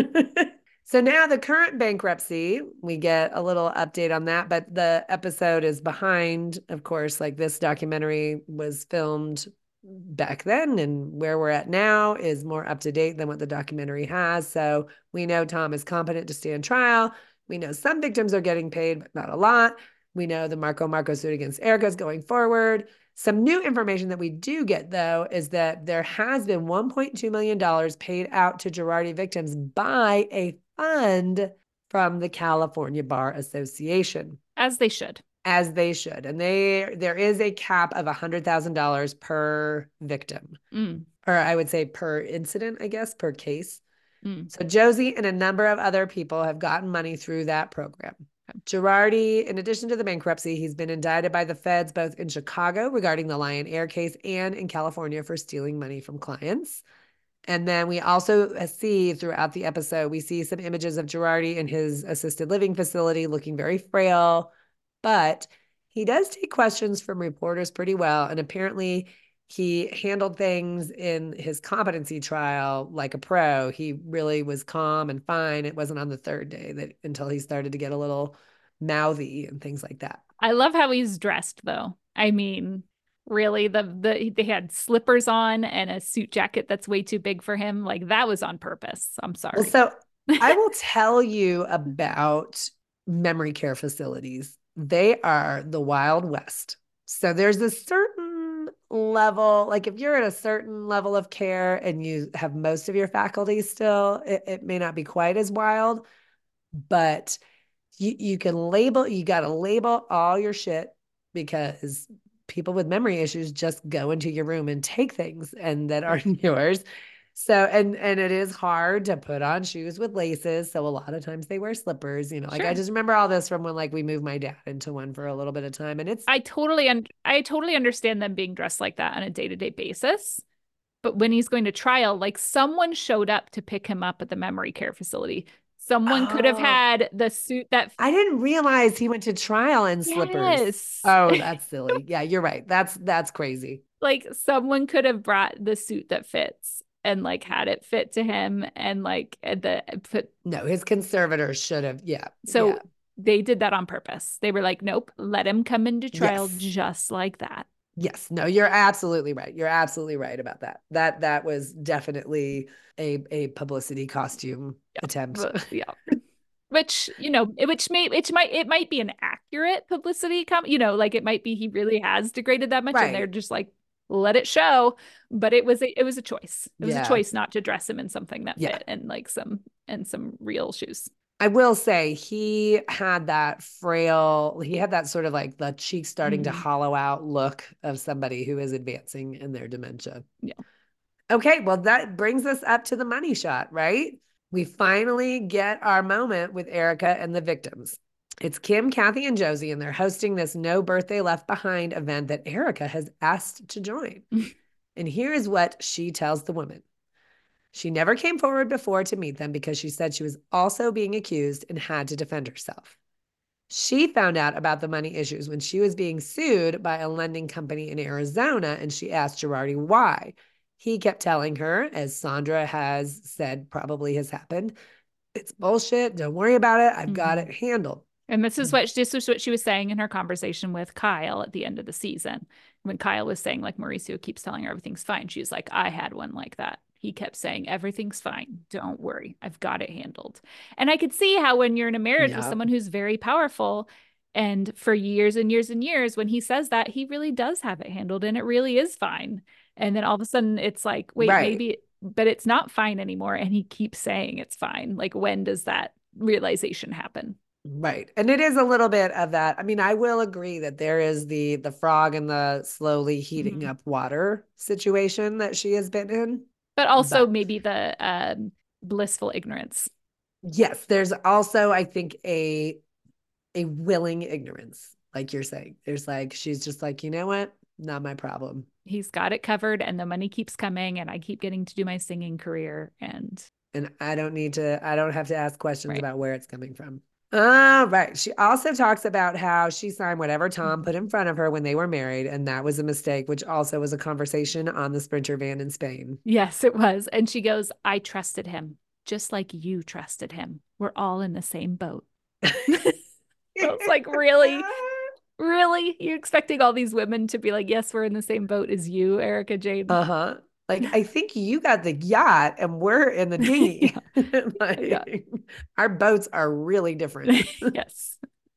So now the current bankruptcy, we get a little update on that, but the episode is behind, of course, like this documentary was filmed back then, and where we're at now is more up to date than what the documentary has. So we know Tom is competent to stand trial. We know some victims are getting paid, but not a lot. We know the Marco Marco suit against Erica is going forward. Some new information that we do get, though, is that there has been one point two million dollars paid out to Girardi victims by a fund from the California Bar Association. As they should. As they should. And they there is a cap of one hundred thousand dollars per victim. Mm. Or I would say per incident, I guess, per case. Mm. So Josie and a number of other people have gotten money through that program. Girardi, in addition to the bankruptcy, he's been indicted by the feds both in Chicago regarding the Lion Air case and in California for stealing money from clients. And then we also see throughout the episode, we see some images of Girardi in his assisted living facility looking very frail, but he does take questions from reporters pretty well. And apparently he handled things in his competency trial like a pro. He really was calm and fine. It wasn't on the third day that until he started to get a little mouthy and things like that. I love how he's dressed, though. I mean, really, the the they had slippers on and a suit jacket that's way too big for him. Like, that was on purpose. I'm sorry. Well, so I will tell you about memory care facilities. They are the Wild West. So there's a certain level, like if you're at a certain level of care and you have most of your faculties still, it, it may not be quite as wild, but you, you can label, you got to label all your shit, because people with memory issues just go into your room and take things and that aren't yours. So, and, and it is hard to put on shoes with laces. So a lot of times they wear slippers, you know, like Sure. I just remember all this from when like we moved my dad into one for a little bit of time. And it's, I totally, un- I totally understand them being dressed like that on a day-to-day basis. But when he's going to trial, like someone showed up to pick him up at the memory care facility. Someone could have oh, had the suit that I didn't realize he went to trial in slippers. Yes. Oh, that's silly. Yeah, you're right. That's, that's crazy. Like someone could have brought the suit that fits and like had it fit to him and like the put No, his conservators should have. Yeah. so yeah. They did that on purpose. They were like, nope, let him come into trial Yes. just like that. Yes. No, you're absolutely right. You're absolutely right about that. That that was definitely a a publicity costume Yeah. attempt. But, yeah. Which, you know, which may which might it might be an accurate publicity com you know, like it might be he really has degraded that much and they're Right. just like, let it show. But it was a it was a choice. It was a Yeah. choice not to dress him in something that Yeah. fit and like some and some real shoes. I will say he had that frail, he had that sort of like the cheek starting to Mhm. hollow out look of somebody who is advancing in their dementia. Yeah. Okay, well, that brings us up to the money shot, right? We finally get our moment with Erica and the victims. It's Kim, Kathy, and Josie, and they're hosting this No Birthday Left Behind event that Erica has asked to join. And here is what she tells the women. She never came forward before to meet them because she said she was also being accused and had to defend herself. She found out about the money issues when she was being sued by a lending company in Arizona, and she asked Girardi why. He kept telling her, as Sandra has said probably has happened, it's bullshit. Don't worry about it. I've got Mhm. it handled. And this is what this was what she was saying in her conversation with Kyle at the end of the season. When Kyle was saying, like, Mauricio keeps telling her everything's fine. She's like, I had one like that. He kept saying, everything's fine. Don't worry. I've got it handled. And I could see how when you're in a marriage with Yeah. someone who's very powerful, and for years and years and years, when he says that, he really does have it handled and it really is fine. And then all of a sudden it's like, wait, Right. maybe, but it's not fine anymore. And he keeps saying it's fine. Like, when does that realization happen? Right. And it is a little bit of that. I mean, I will agree that there is the the frog in the slowly heating Mhm. up water situation that she has been in. But also But maybe the um, blissful ignorance. yes, there's also, I think, a a willing ignorance, like you're saying. There's like, she's just like, you know what? Not my problem. He's got it covered and the money keeps coming and I keep getting to do my singing career. And And I don't need to, I don't have to ask questions right. about where it's coming from. All right. She also talks about how she signed whatever Tom put in front of her when they were married, and that was a mistake, which also was a conversation on the Sprinter van in Spain. Yes, it was. And she goes, I trusted him just like you trusted him. We're all in the same boat. I was like, really? Really? You're expecting all these women to be like, yes, we're in the same boat as you, Erica Jane? Uh-huh. Like, I think you got the yacht and we're in the dinghy. Like, yeah. our boats are really different. Yes.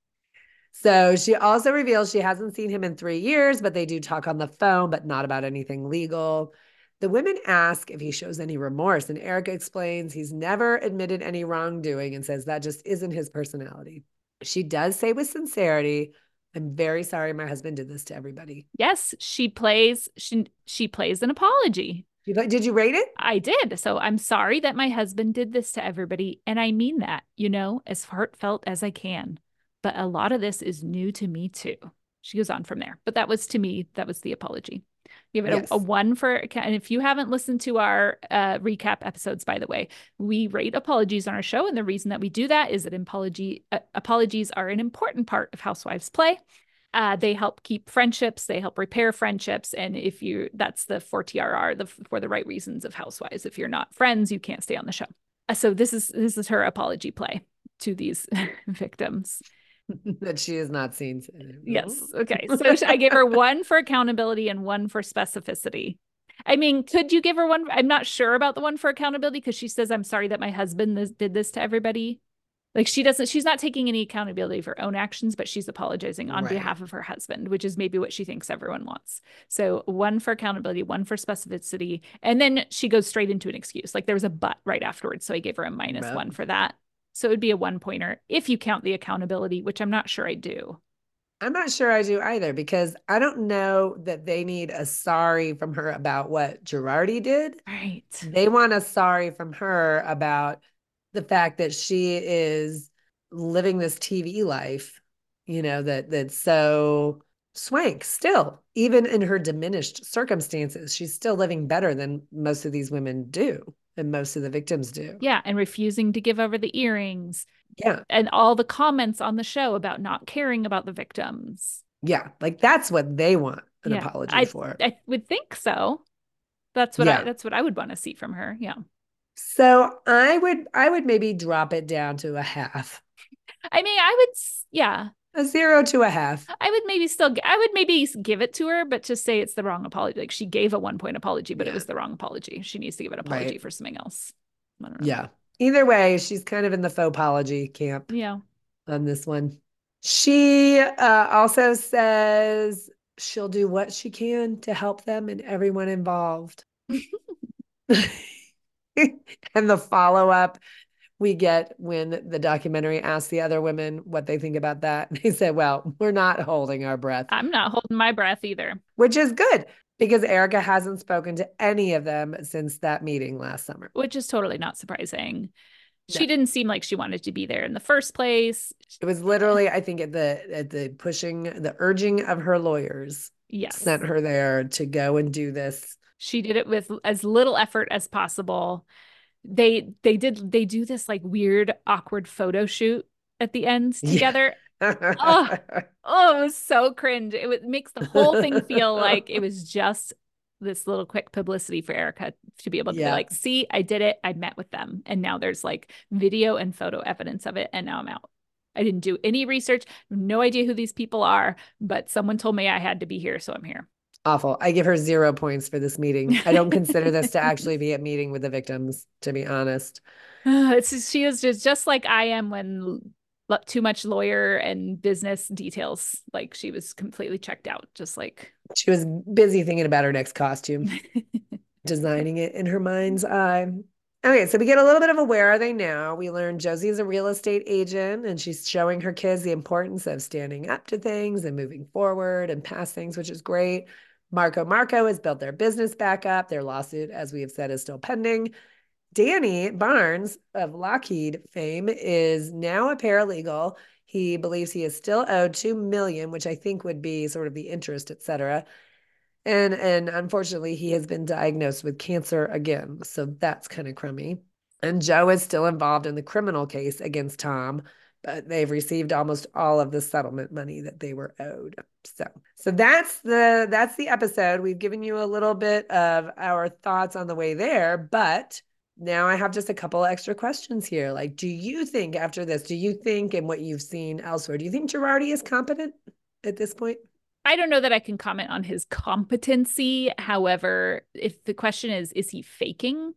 So she also reveals she hasn't seen him in three years, but they do talk on the phone, but not about anything legal. The women ask if he shows any remorse, and Erica explains he's never admitted any wrongdoing and says that just isn't his personality. She does say with sincerity, I'm very sorry my husband did this to everybody. Yes, she plays she she plays an apology. Did you rate it? I did. So I'm sorry that my husband did this to everybody. And I mean that, you know, as heartfelt as I can. But a lot of this is new to me too. She goes on from there. But that was to me, that was the apology. Give it Yes. a, a one for, and if you haven't listened to our uh, recap episodes, by the way, we rate apologies on our show. And the reason that we do that is that apology, uh, apologies are an important part of Housewives Play. Uh, they help keep friendships. They help repair friendships. And if you, that's the for T R R, the for the right reasons of Housewives. If you're not friends, you can't stay on the show. Uh, so this is this is her apology play to these victims that she has not seen. Yes. Okay. So I gave her one for accountability and one for specificity. I mean, could you give her one? I'm not sure about the one for accountability because she says, I'm sorry that my husband this, did this to everybody. Like she doesn't, she's not taking any accountability for her own actions, but she's apologizing on right. behalf of her husband, which is maybe what she thinks everyone wants. So one for accountability, one for specificity. And then she goes straight into an excuse. Like there was a but right afterwards. So I gave her a minus Well, one for that. So it would be a one pointer if you count the accountability, which I'm not sure I do. I'm not sure I do either because I don't know that they need a sorry from her about what Girardi did. Right. They want a sorry from her about the fact that she is living this T V life, you know, that that's so swank still, even in her diminished circumstances. She's still living better than most of these women do and most of the victims do. Yeah. And refusing to give over the earrings. Yeah. And all the comments on the show about not caring about the victims. Yeah. Like that's what they want an yeah, apology I, for. I would think so. That's what yeah. I that's what I would want to see from her. Yeah. So I would I would maybe drop it down to a half. I mean, I would, yeah, A zero to a half. I would maybe still, I would maybe give it to her, but just say it's the wrong apology. Like she gave a one point apology, but it Yeah. was the wrong apology. She needs to give an apology Right. for something else. I don't know. Yeah. Either way, she's kind of in the faux apology camp Yeah. on this one. She uh, also says she'll do what she can to help them and everyone involved. And the follow up we get when the documentary asks the other women what they think about that. They said, well, we're not holding our breath, I'm not holding my breath either. which is good because Erika hasn't spoken to any of them since that meeting last summer. Which is totally not surprising. No. She didn't seem like she wanted to be there in the first place. It was literally, I think, at the at the pushing, the urging of her lawyers Yes. sent her there to go and do this. She did it with as little effort as possible. They they did they do this like weird awkward photo shoot at the end Yeah. together. Oh, oh, it was so cringe. It, it makes the whole thing feel like it was just this little quick publicity for Erika to be able to be Yeah. like, see, I did it. I met with them. And now there's like video and photo evidence of it. And now I'm out. I didn't do any research, no idea who these people are, but someone told me I had to be here. So I'm here. Awful. I give her zero points for this meeting. I don't consider this to actually be a meeting with the victims, to be honest. It's she is just just like I am when too much lawyer and business details. Like she was completely checked out, just like She was busy thinking about her next costume, designing it in her mind's eye. Okay, so we get a little bit of a where are they now? We learn Josie is a real estate agent and she's showing her kids the importance of standing up to things and moving forward and past things, which is great. Marco Marco has built their business back up. Their lawsuit, as we have said, is still pending. Danny Barnes of Lockheed fame is now a paralegal. He believes he is still owed two million dollars, which I think would be sort of the interest, et cetera. And and unfortunately, he has been diagnosed with cancer again. So that's kind of crummy. And Joe is still involved in the criminal case against Tom, but they've received almost all of the settlement money that they were owed. So so that's the that's the episode. We've given you a little bit of our thoughts on the way there, but now I have just a couple extra questions here. Like, do you think after this, do you think and what you've seen elsewhere, do you think Girardi is competent at this point? I don't know that I can comment on his competency. However, if the question is, is he faking?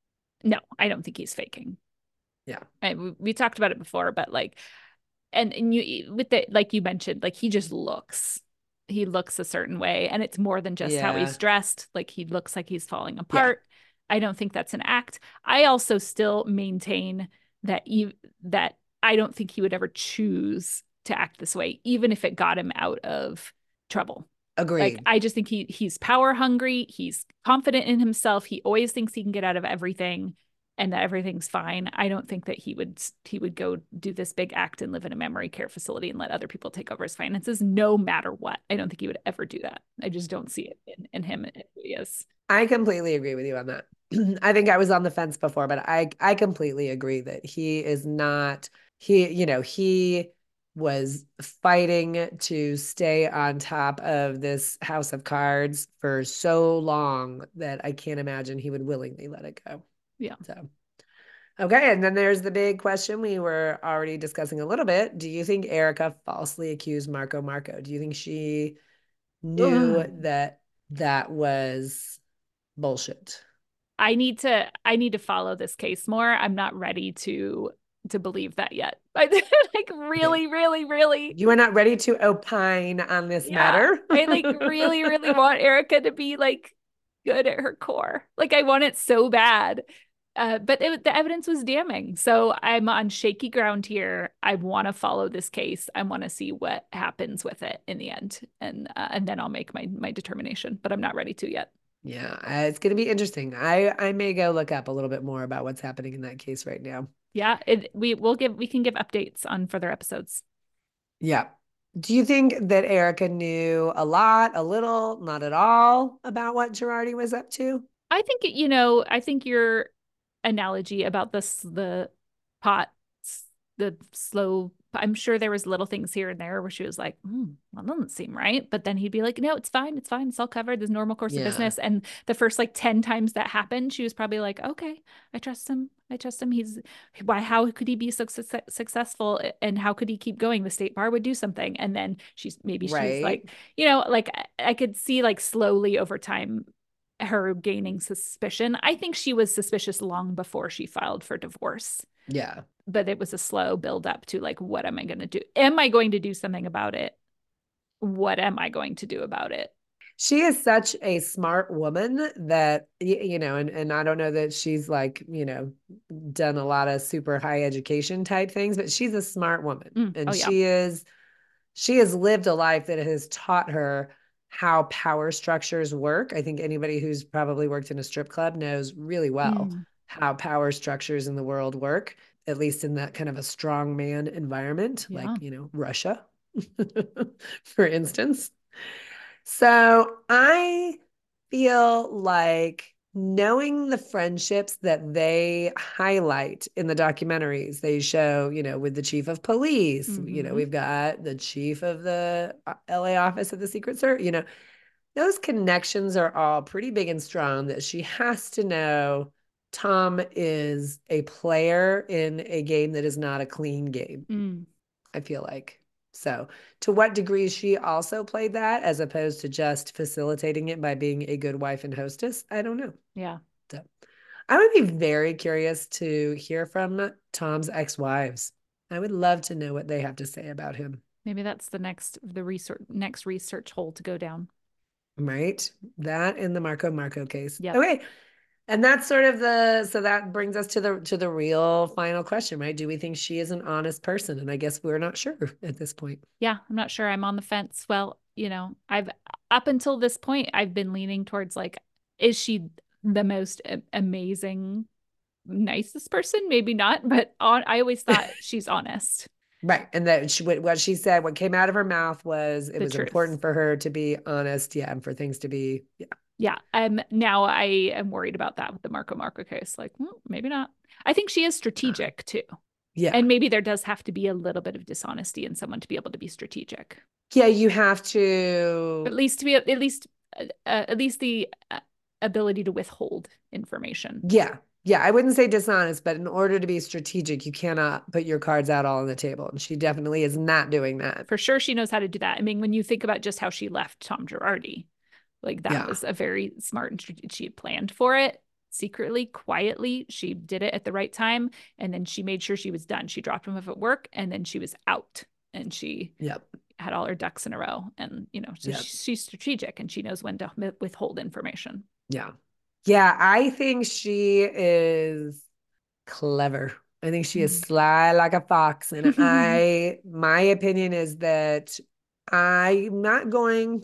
No, I don't think he's faking. Yeah. I, we, we talked about it before, but like, and, and you, with the, like you mentioned, like he just looks, he looks a certain way and it's more than just yeah. how he's dressed. Like he looks like he's falling apart. Yeah. I don't think that's an act. I also still maintain that, e- that I don't think he would ever choose to act this way, even if it got him out of trouble. Agreed. Like I just think he he's power hungry. He's confident in himself. He always thinks he can get out of everything and that everything's fine. I don't think that he would he would go do this big act and live in a memory care facility and let other people take over his finances no matter what. I don't think he would ever do that. I just don't see it in, in him and who he is. I completely agree with you on that. I think I was on the fence before, but I I completely agree that he is not he, you know, he was fighting to stay on top of this house of cards for so long that I can't imagine he would willingly let it go. Yeah. So, okay. And then there's the big question we were already discussing a little bit. Do you think Erika falsely accused Marco Marco? Do you think she knew Ugh. that that was bullshit? I need to, I need to follow this case more. I'm not ready to to believe that yet. Like really, okay. really, really. You are not ready to opine on this yeah, matter. I like really, really want Erika to be like good at her core. Like I want it so bad. Uh, but it, the evidence was damning. So I'm on shaky ground here. I want to follow this case. I want to see what happens with it in the end. And uh, and then I'll make my my determination, but I'm not ready to yet. Yeah, uh, it's going to be interesting. I I may go look up a little bit more about what's happening in that case right now. Yeah, it, we will give we can give updates on further episodes. Yeah. Do you think that Erika knew a lot, a little, not at all about what Girardi was up to? I think, you know, I think your analogy about this, the pot, the slow I'm sure there was little things here and there where she was like, mm, well, that doesn't seem right. But then he'd be like, no, it's fine. It's fine. It's all covered. There's normal course of Yeah. business. And the first like ten times that happened, she was probably like, okay, I trust him. I trust him. He's why, how could he be so su successful and how could he keep going? The state bar would do something. And then she's maybe she was Right. like, you know, like I, I could see like slowly over time her gaining suspicion. I think she was suspicious long before she filed for divorce, Yeah. but it was a slow build up to like, what am I going to do? Am I going to do something about it? What am I going to do about it? She is such a smart woman that, you know, and, and I don't know that she's like, you know, done a lot of super high education type things, but she's a smart woman. Mm, oh And yeah. she is, she has lived a life that has taught her how power structures work. I think anybody who's probably worked in a strip club knows really well Mm, how power structures in the world work, at least in that kind of a strong man environment, like, yeah. you know, Russia, for instance. So I feel like knowing the friendships that they highlight in the documentaries, they show, you know, with the chief of police, you know, Mm-hmm. we've got the chief of the uh, L A office of the Secret Service, you know, those connections are all pretty big and strong that she has to know Tom is a player in a game that is not a clean game. Mm, I feel like. So, to what degree she also played that as opposed to just facilitating it by being a good wife and hostess, I don't know. yeah. So, I would be very curious to hear from Tom's ex-wives. I would love to know what they have to say about him. Maybe that's the next the research next research hole to go down. Right? That in the Marco Marco case. Yep. Okay. And that's sort of the so that brings us to the to the real final question, right? Do we think she is an honest person? And I guess we're not sure at this point. Yeah, I'm not sure. I'm on the fence. Well, you know, I've up until this point, I've been leaning towards like, is she the most a- amazing, nicest person? Maybe not, but on, I always thought she's honest. Right. And that she, what she said, what came out of her mouth was it The was truth. important for her to be honest. Yeah. And for things to be, yeah. Yeah. Um, now I am worried about that with the Marco Marco case. Like, hmm, maybe not. I think she is Uh, strategic too. yeah. And maybe there does have to be a little bit of dishonesty in someone to be able to be strategic. Yeah. You have At to, least to be at least uh, uh, at least the uh, ability to withhold information. yeah. Yeah. I wouldn't say dishonest, but in order to be strategic, you cannot put your cards out all on the table. And she definitely is not doing that. For sure she knows how to do that. I mean, when you think about just how she left Tom Girardi, like that Yeah. was a very smart and strate- she had planned for it secretly, quietly. She did it at the right time and then she made sure she was done. She dropped him off at work and then she was out and she Yep. had all her ducks in a row. And, you know, so Yep. she's strategic and she knows when to withhold information. Yeah. Yeah. I think she is clever. I think she is sly like a fox. And I, my opinion is that I'm not going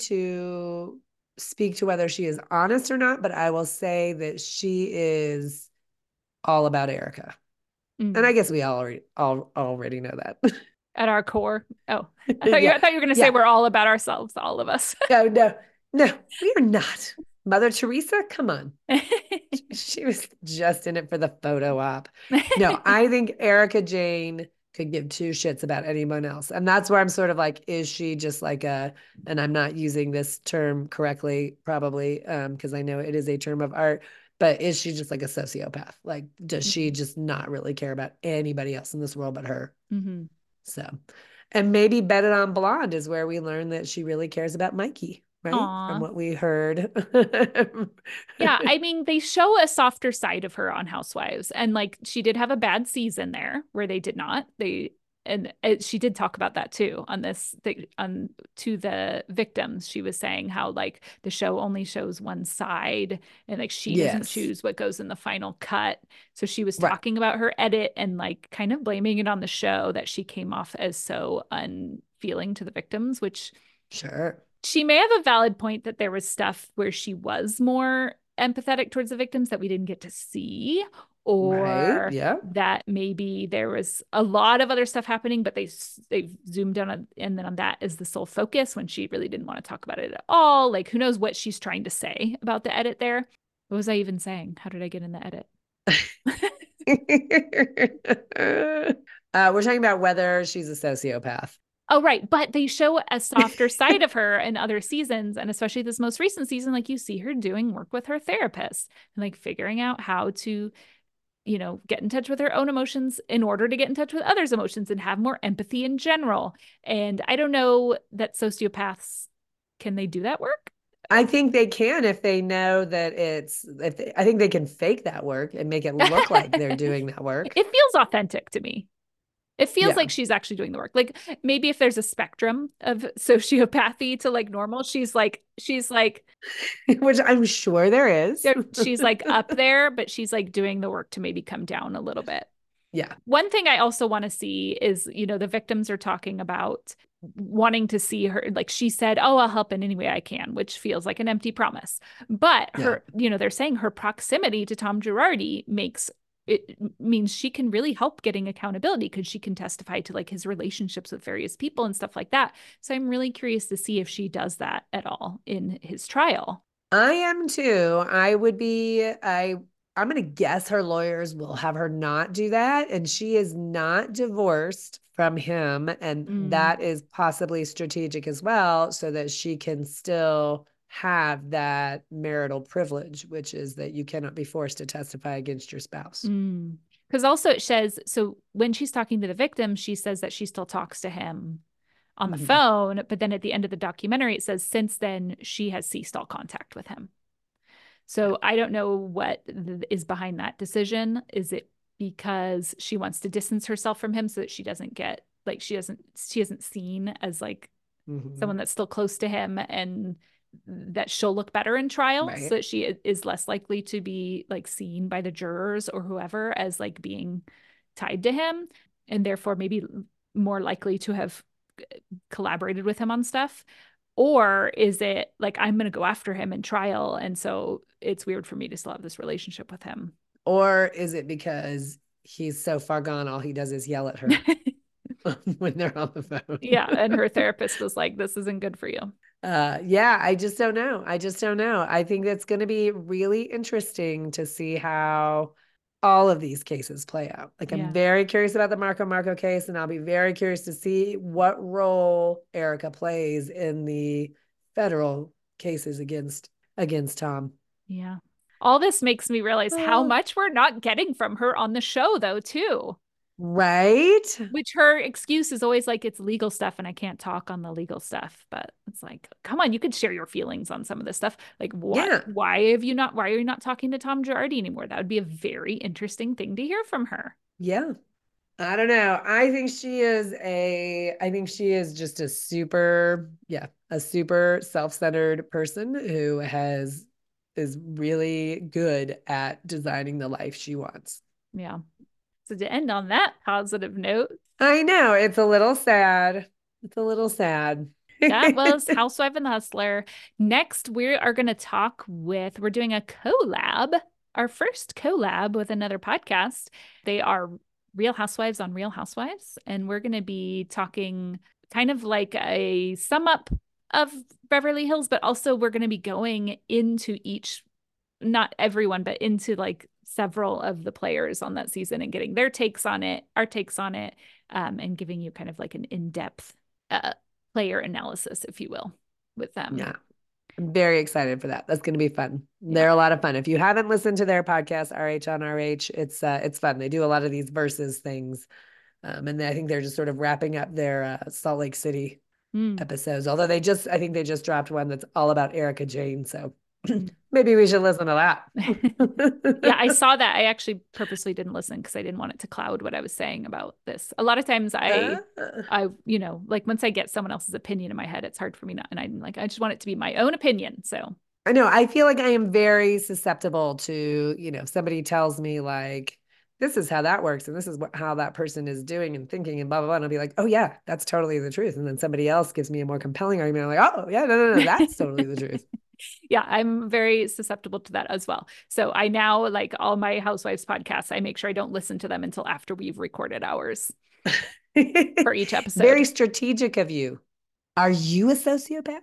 to speak to whether she is honest or not, but I will say that she is all about Erica. And Mm. I guess we all already, all, already know that. At our core. Oh, I thought you Yeah. I thought you were going to say Yeah. we're all about ourselves, all of us. No, no, no, we are not. Mother Teresa, come on. She was just in it for the photo op. No, I think Erica Jane could give two shits about anyone else. And that's where I'm sort of like, is she just like a, and I'm not using this term correctly, probably, um, because I know it is a term of art, but is she just like a sociopath? Like, does she just not really care about anybody else in this world but her? Mm-hmm. So, and maybe Bet It on Blonde is where we learn that she really cares about Mikey, right? From Aw. what we heard. Yeah, I mean, they show a softer side of her on Housewives, and like she did have a bad season there where they did not. They and it, she did talk about that too on this thing on to the victims. She was saying how like the show only shows one side, and like she doesn't Yes. choose what goes in the final cut. So she was Right. talking about her edit and like kind of blaming it on the show that she came off as so unfeeling to the victims, which Sure. she may have a valid point that there was stuff where she was more empathetic towards the victims that we didn't get to see, Right. or Yeah. that maybe there was a lot of other stuff happening, but they they zoomed in on and then on that is the sole focus when she really didn't want to talk about it at all. Like who knows what she's trying to say about the edit there? What was I even saying? How did I get in the edit? Uh, we're talking about whether she's a sociopath. Oh, right. But they show a softer side of her in other seasons. And especially this most recent season, like you see her doing work with her therapist and like figuring out how to, you know, get in touch with her own emotions in order to get in touch with others' emotions and have more empathy in general. And I don't know that sociopaths, can they do that work? I think they can if they know that it's, if they, I think they can fake that work and make it look like they're doing that work. It feels authentic to me. It feels Yeah. like she's actually doing the work. Like maybe if there's a spectrum of sociopathy to like normal, she's like, she's like, Which I'm sure there is. she's like up there, but she's like doing the work to maybe come down a little bit. Yeah. One thing I also want to see is, you know, the victims are talking about wanting to see her. Like she said, oh, I'll help in any way I can, which feels like an empty promise. But her, yeah. you know, they're saying her proximity to Tom Girardi makes it means she can really help getting accountability because she can testify to like his relationships with various people and stuff like that. So I'm really curious to see if she does that at all in his trial. I am too. I would be, I, I'm going to guess her lawyers will have her not do that. And she is not divorced from him. And mm. that is possibly strategic as well, so that she can still have that marital privilege, which is that you cannot be forced to testify against your spouse. Because mm. also it says, so when she's talking to the victim, she says that she still talks to him on the mm-hmm. phone. But then at the end of the documentary, it says since then she has ceased all contact with him. So I don't know what th- is behind that decision. Is it because she wants to distance herself from him so that she doesn't get, like, she doesn't, she isn't seen as like mm-hmm. someone that's still close to him, and that she'll look better in trial, right. so that she is less likely to be like seen by the jurors or whoever as like being tied to him, and therefore maybe more likely to have collaborated with him on stuff? Or is it like, I'm going to go after him in trial, and so it's weird for me to still have this relationship with him? Or is it because he's so far gone, all he does is yell at her when they're on the phone? Yeah, and her therapist was like, this isn't good for you. Uh, yeah, I just don't know. I just don't know. I think that's going to be really interesting to see how all of these cases play out. Like, yeah. I'm very curious about the Marco Marco case, and I'll be very curious to see what role Erika plays in the federal cases against against Tom. Yeah. All this makes me realize uh, how much we're not getting from her on the show, though, too. Right? Which her excuse is always like, it's legal stuff and I can't talk on the legal stuff. But it's like, come on, you could share your feelings on some of this stuff. Like, what? Yeah. Why have you not? Why are you not talking to Tom Girardi anymore? That would be a very interesting thing to hear from her. Yeah. I don't know. I think she is a, I think she is just a super, yeah, a super self-centered person who has, is really good at designing the life she wants. Yeah. So to end on that positive note. I know, it's a little sad. It's a little sad. That was Housewife and the Hustler. Next, we are going to talk with, we're doing a collab, our first collab with another podcast. They are Real Housewives on Real Housewives. And we're going to be talking kind of like a sum up of Beverly Hills, but also we're going to be going into each, not everyone, but into like several of the players on that season and getting their takes on it, our takes on it, um, and giving you kind of like an in-depth uh, player analysis, if you will, with them. Yeah. I'm very excited for that. That's going to be fun. Yeah. They're a lot of fun. If you haven't listened to their podcast, R H on R H, it's uh, it's fun. They do a lot of these versus things. Um, and I think they're just sort of wrapping up their uh, Salt Lake City mm. episodes. Although they just, I think they just dropped one that's all about Erika Jayne. So maybe we should listen to that. Yeah, I saw that. I actually purposely didn't listen because I didn't want it to cloud what I was saying about this. A lot of times I, uh. I, you know, like once I get someone else's opinion in my head, it's hard for me not, and I'm like, I just want it to be my own opinion. So I know, I feel like I am very susceptible to, you know, if somebody tells me like, this is how that works, and this is what, how that person is doing and thinking and blah, blah, blah. And I'll be like, oh yeah, that's totally the truth. And then somebody else gives me a more compelling argument. I'm like, oh yeah, no, no, no, that's totally the truth. Yeah, I'm very susceptible to that as well. So I now, like all my Housewives podcasts, I make sure I don't listen to them until after we've recorded ours for each episode. Very strategic of you. Are you a sociopath?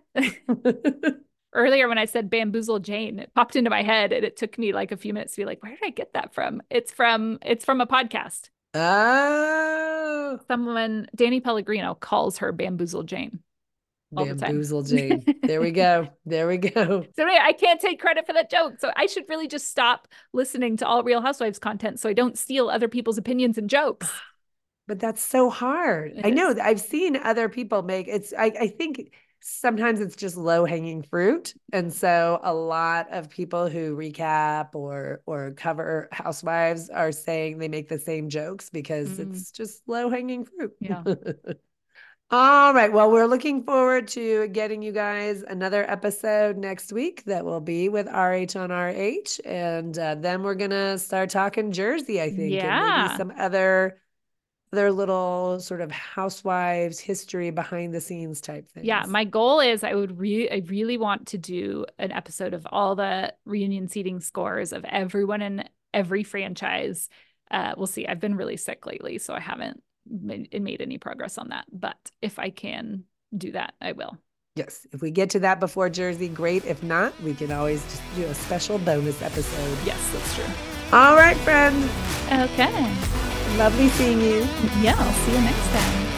Earlier when I said Bamboozle Jane, it popped into my head and it took me like a few minutes to be like, where did I get that from? It's from, it's from a podcast. Oh, Someone, Danny Pellegrino, calls her Bamboozle Jane all the time. Bamboozle Jane. There we go. There we go. So anyway, I can't take credit for that joke. So I should really just stop listening to all Real Housewives content so I don't steal other people's opinions and jokes. But that's so hard. It I know. is. I've seen other people make it's, I, I think sometimes it's just low hanging fruit. And so a lot of people who recap or or cover Housewives are saying they make the same jokes because Mm, it's just low hanging fruit. yeah. All right. Well, we're looking forward to getting you guys another episode next week that will be with R H on R H. And uh, then we're going to start talking Jersey, I think, and maybe Yeah. some other other little sort of housewives history behind the scenes type things. Yeah, my goal is I would really I really want to do an episode of all the reunion seating scores of everyone in every franchise. Uh, we'll see. I've been really sick lately, so I haven't made, made any progress on that. But if I can do that, I will. Yes. If we get to that before Jersey, great. If not, we can always just do a special bonus episode. Yes, that's true. All right, friend. Okay. Lovely seeing you. Yeah, I'll see you next time.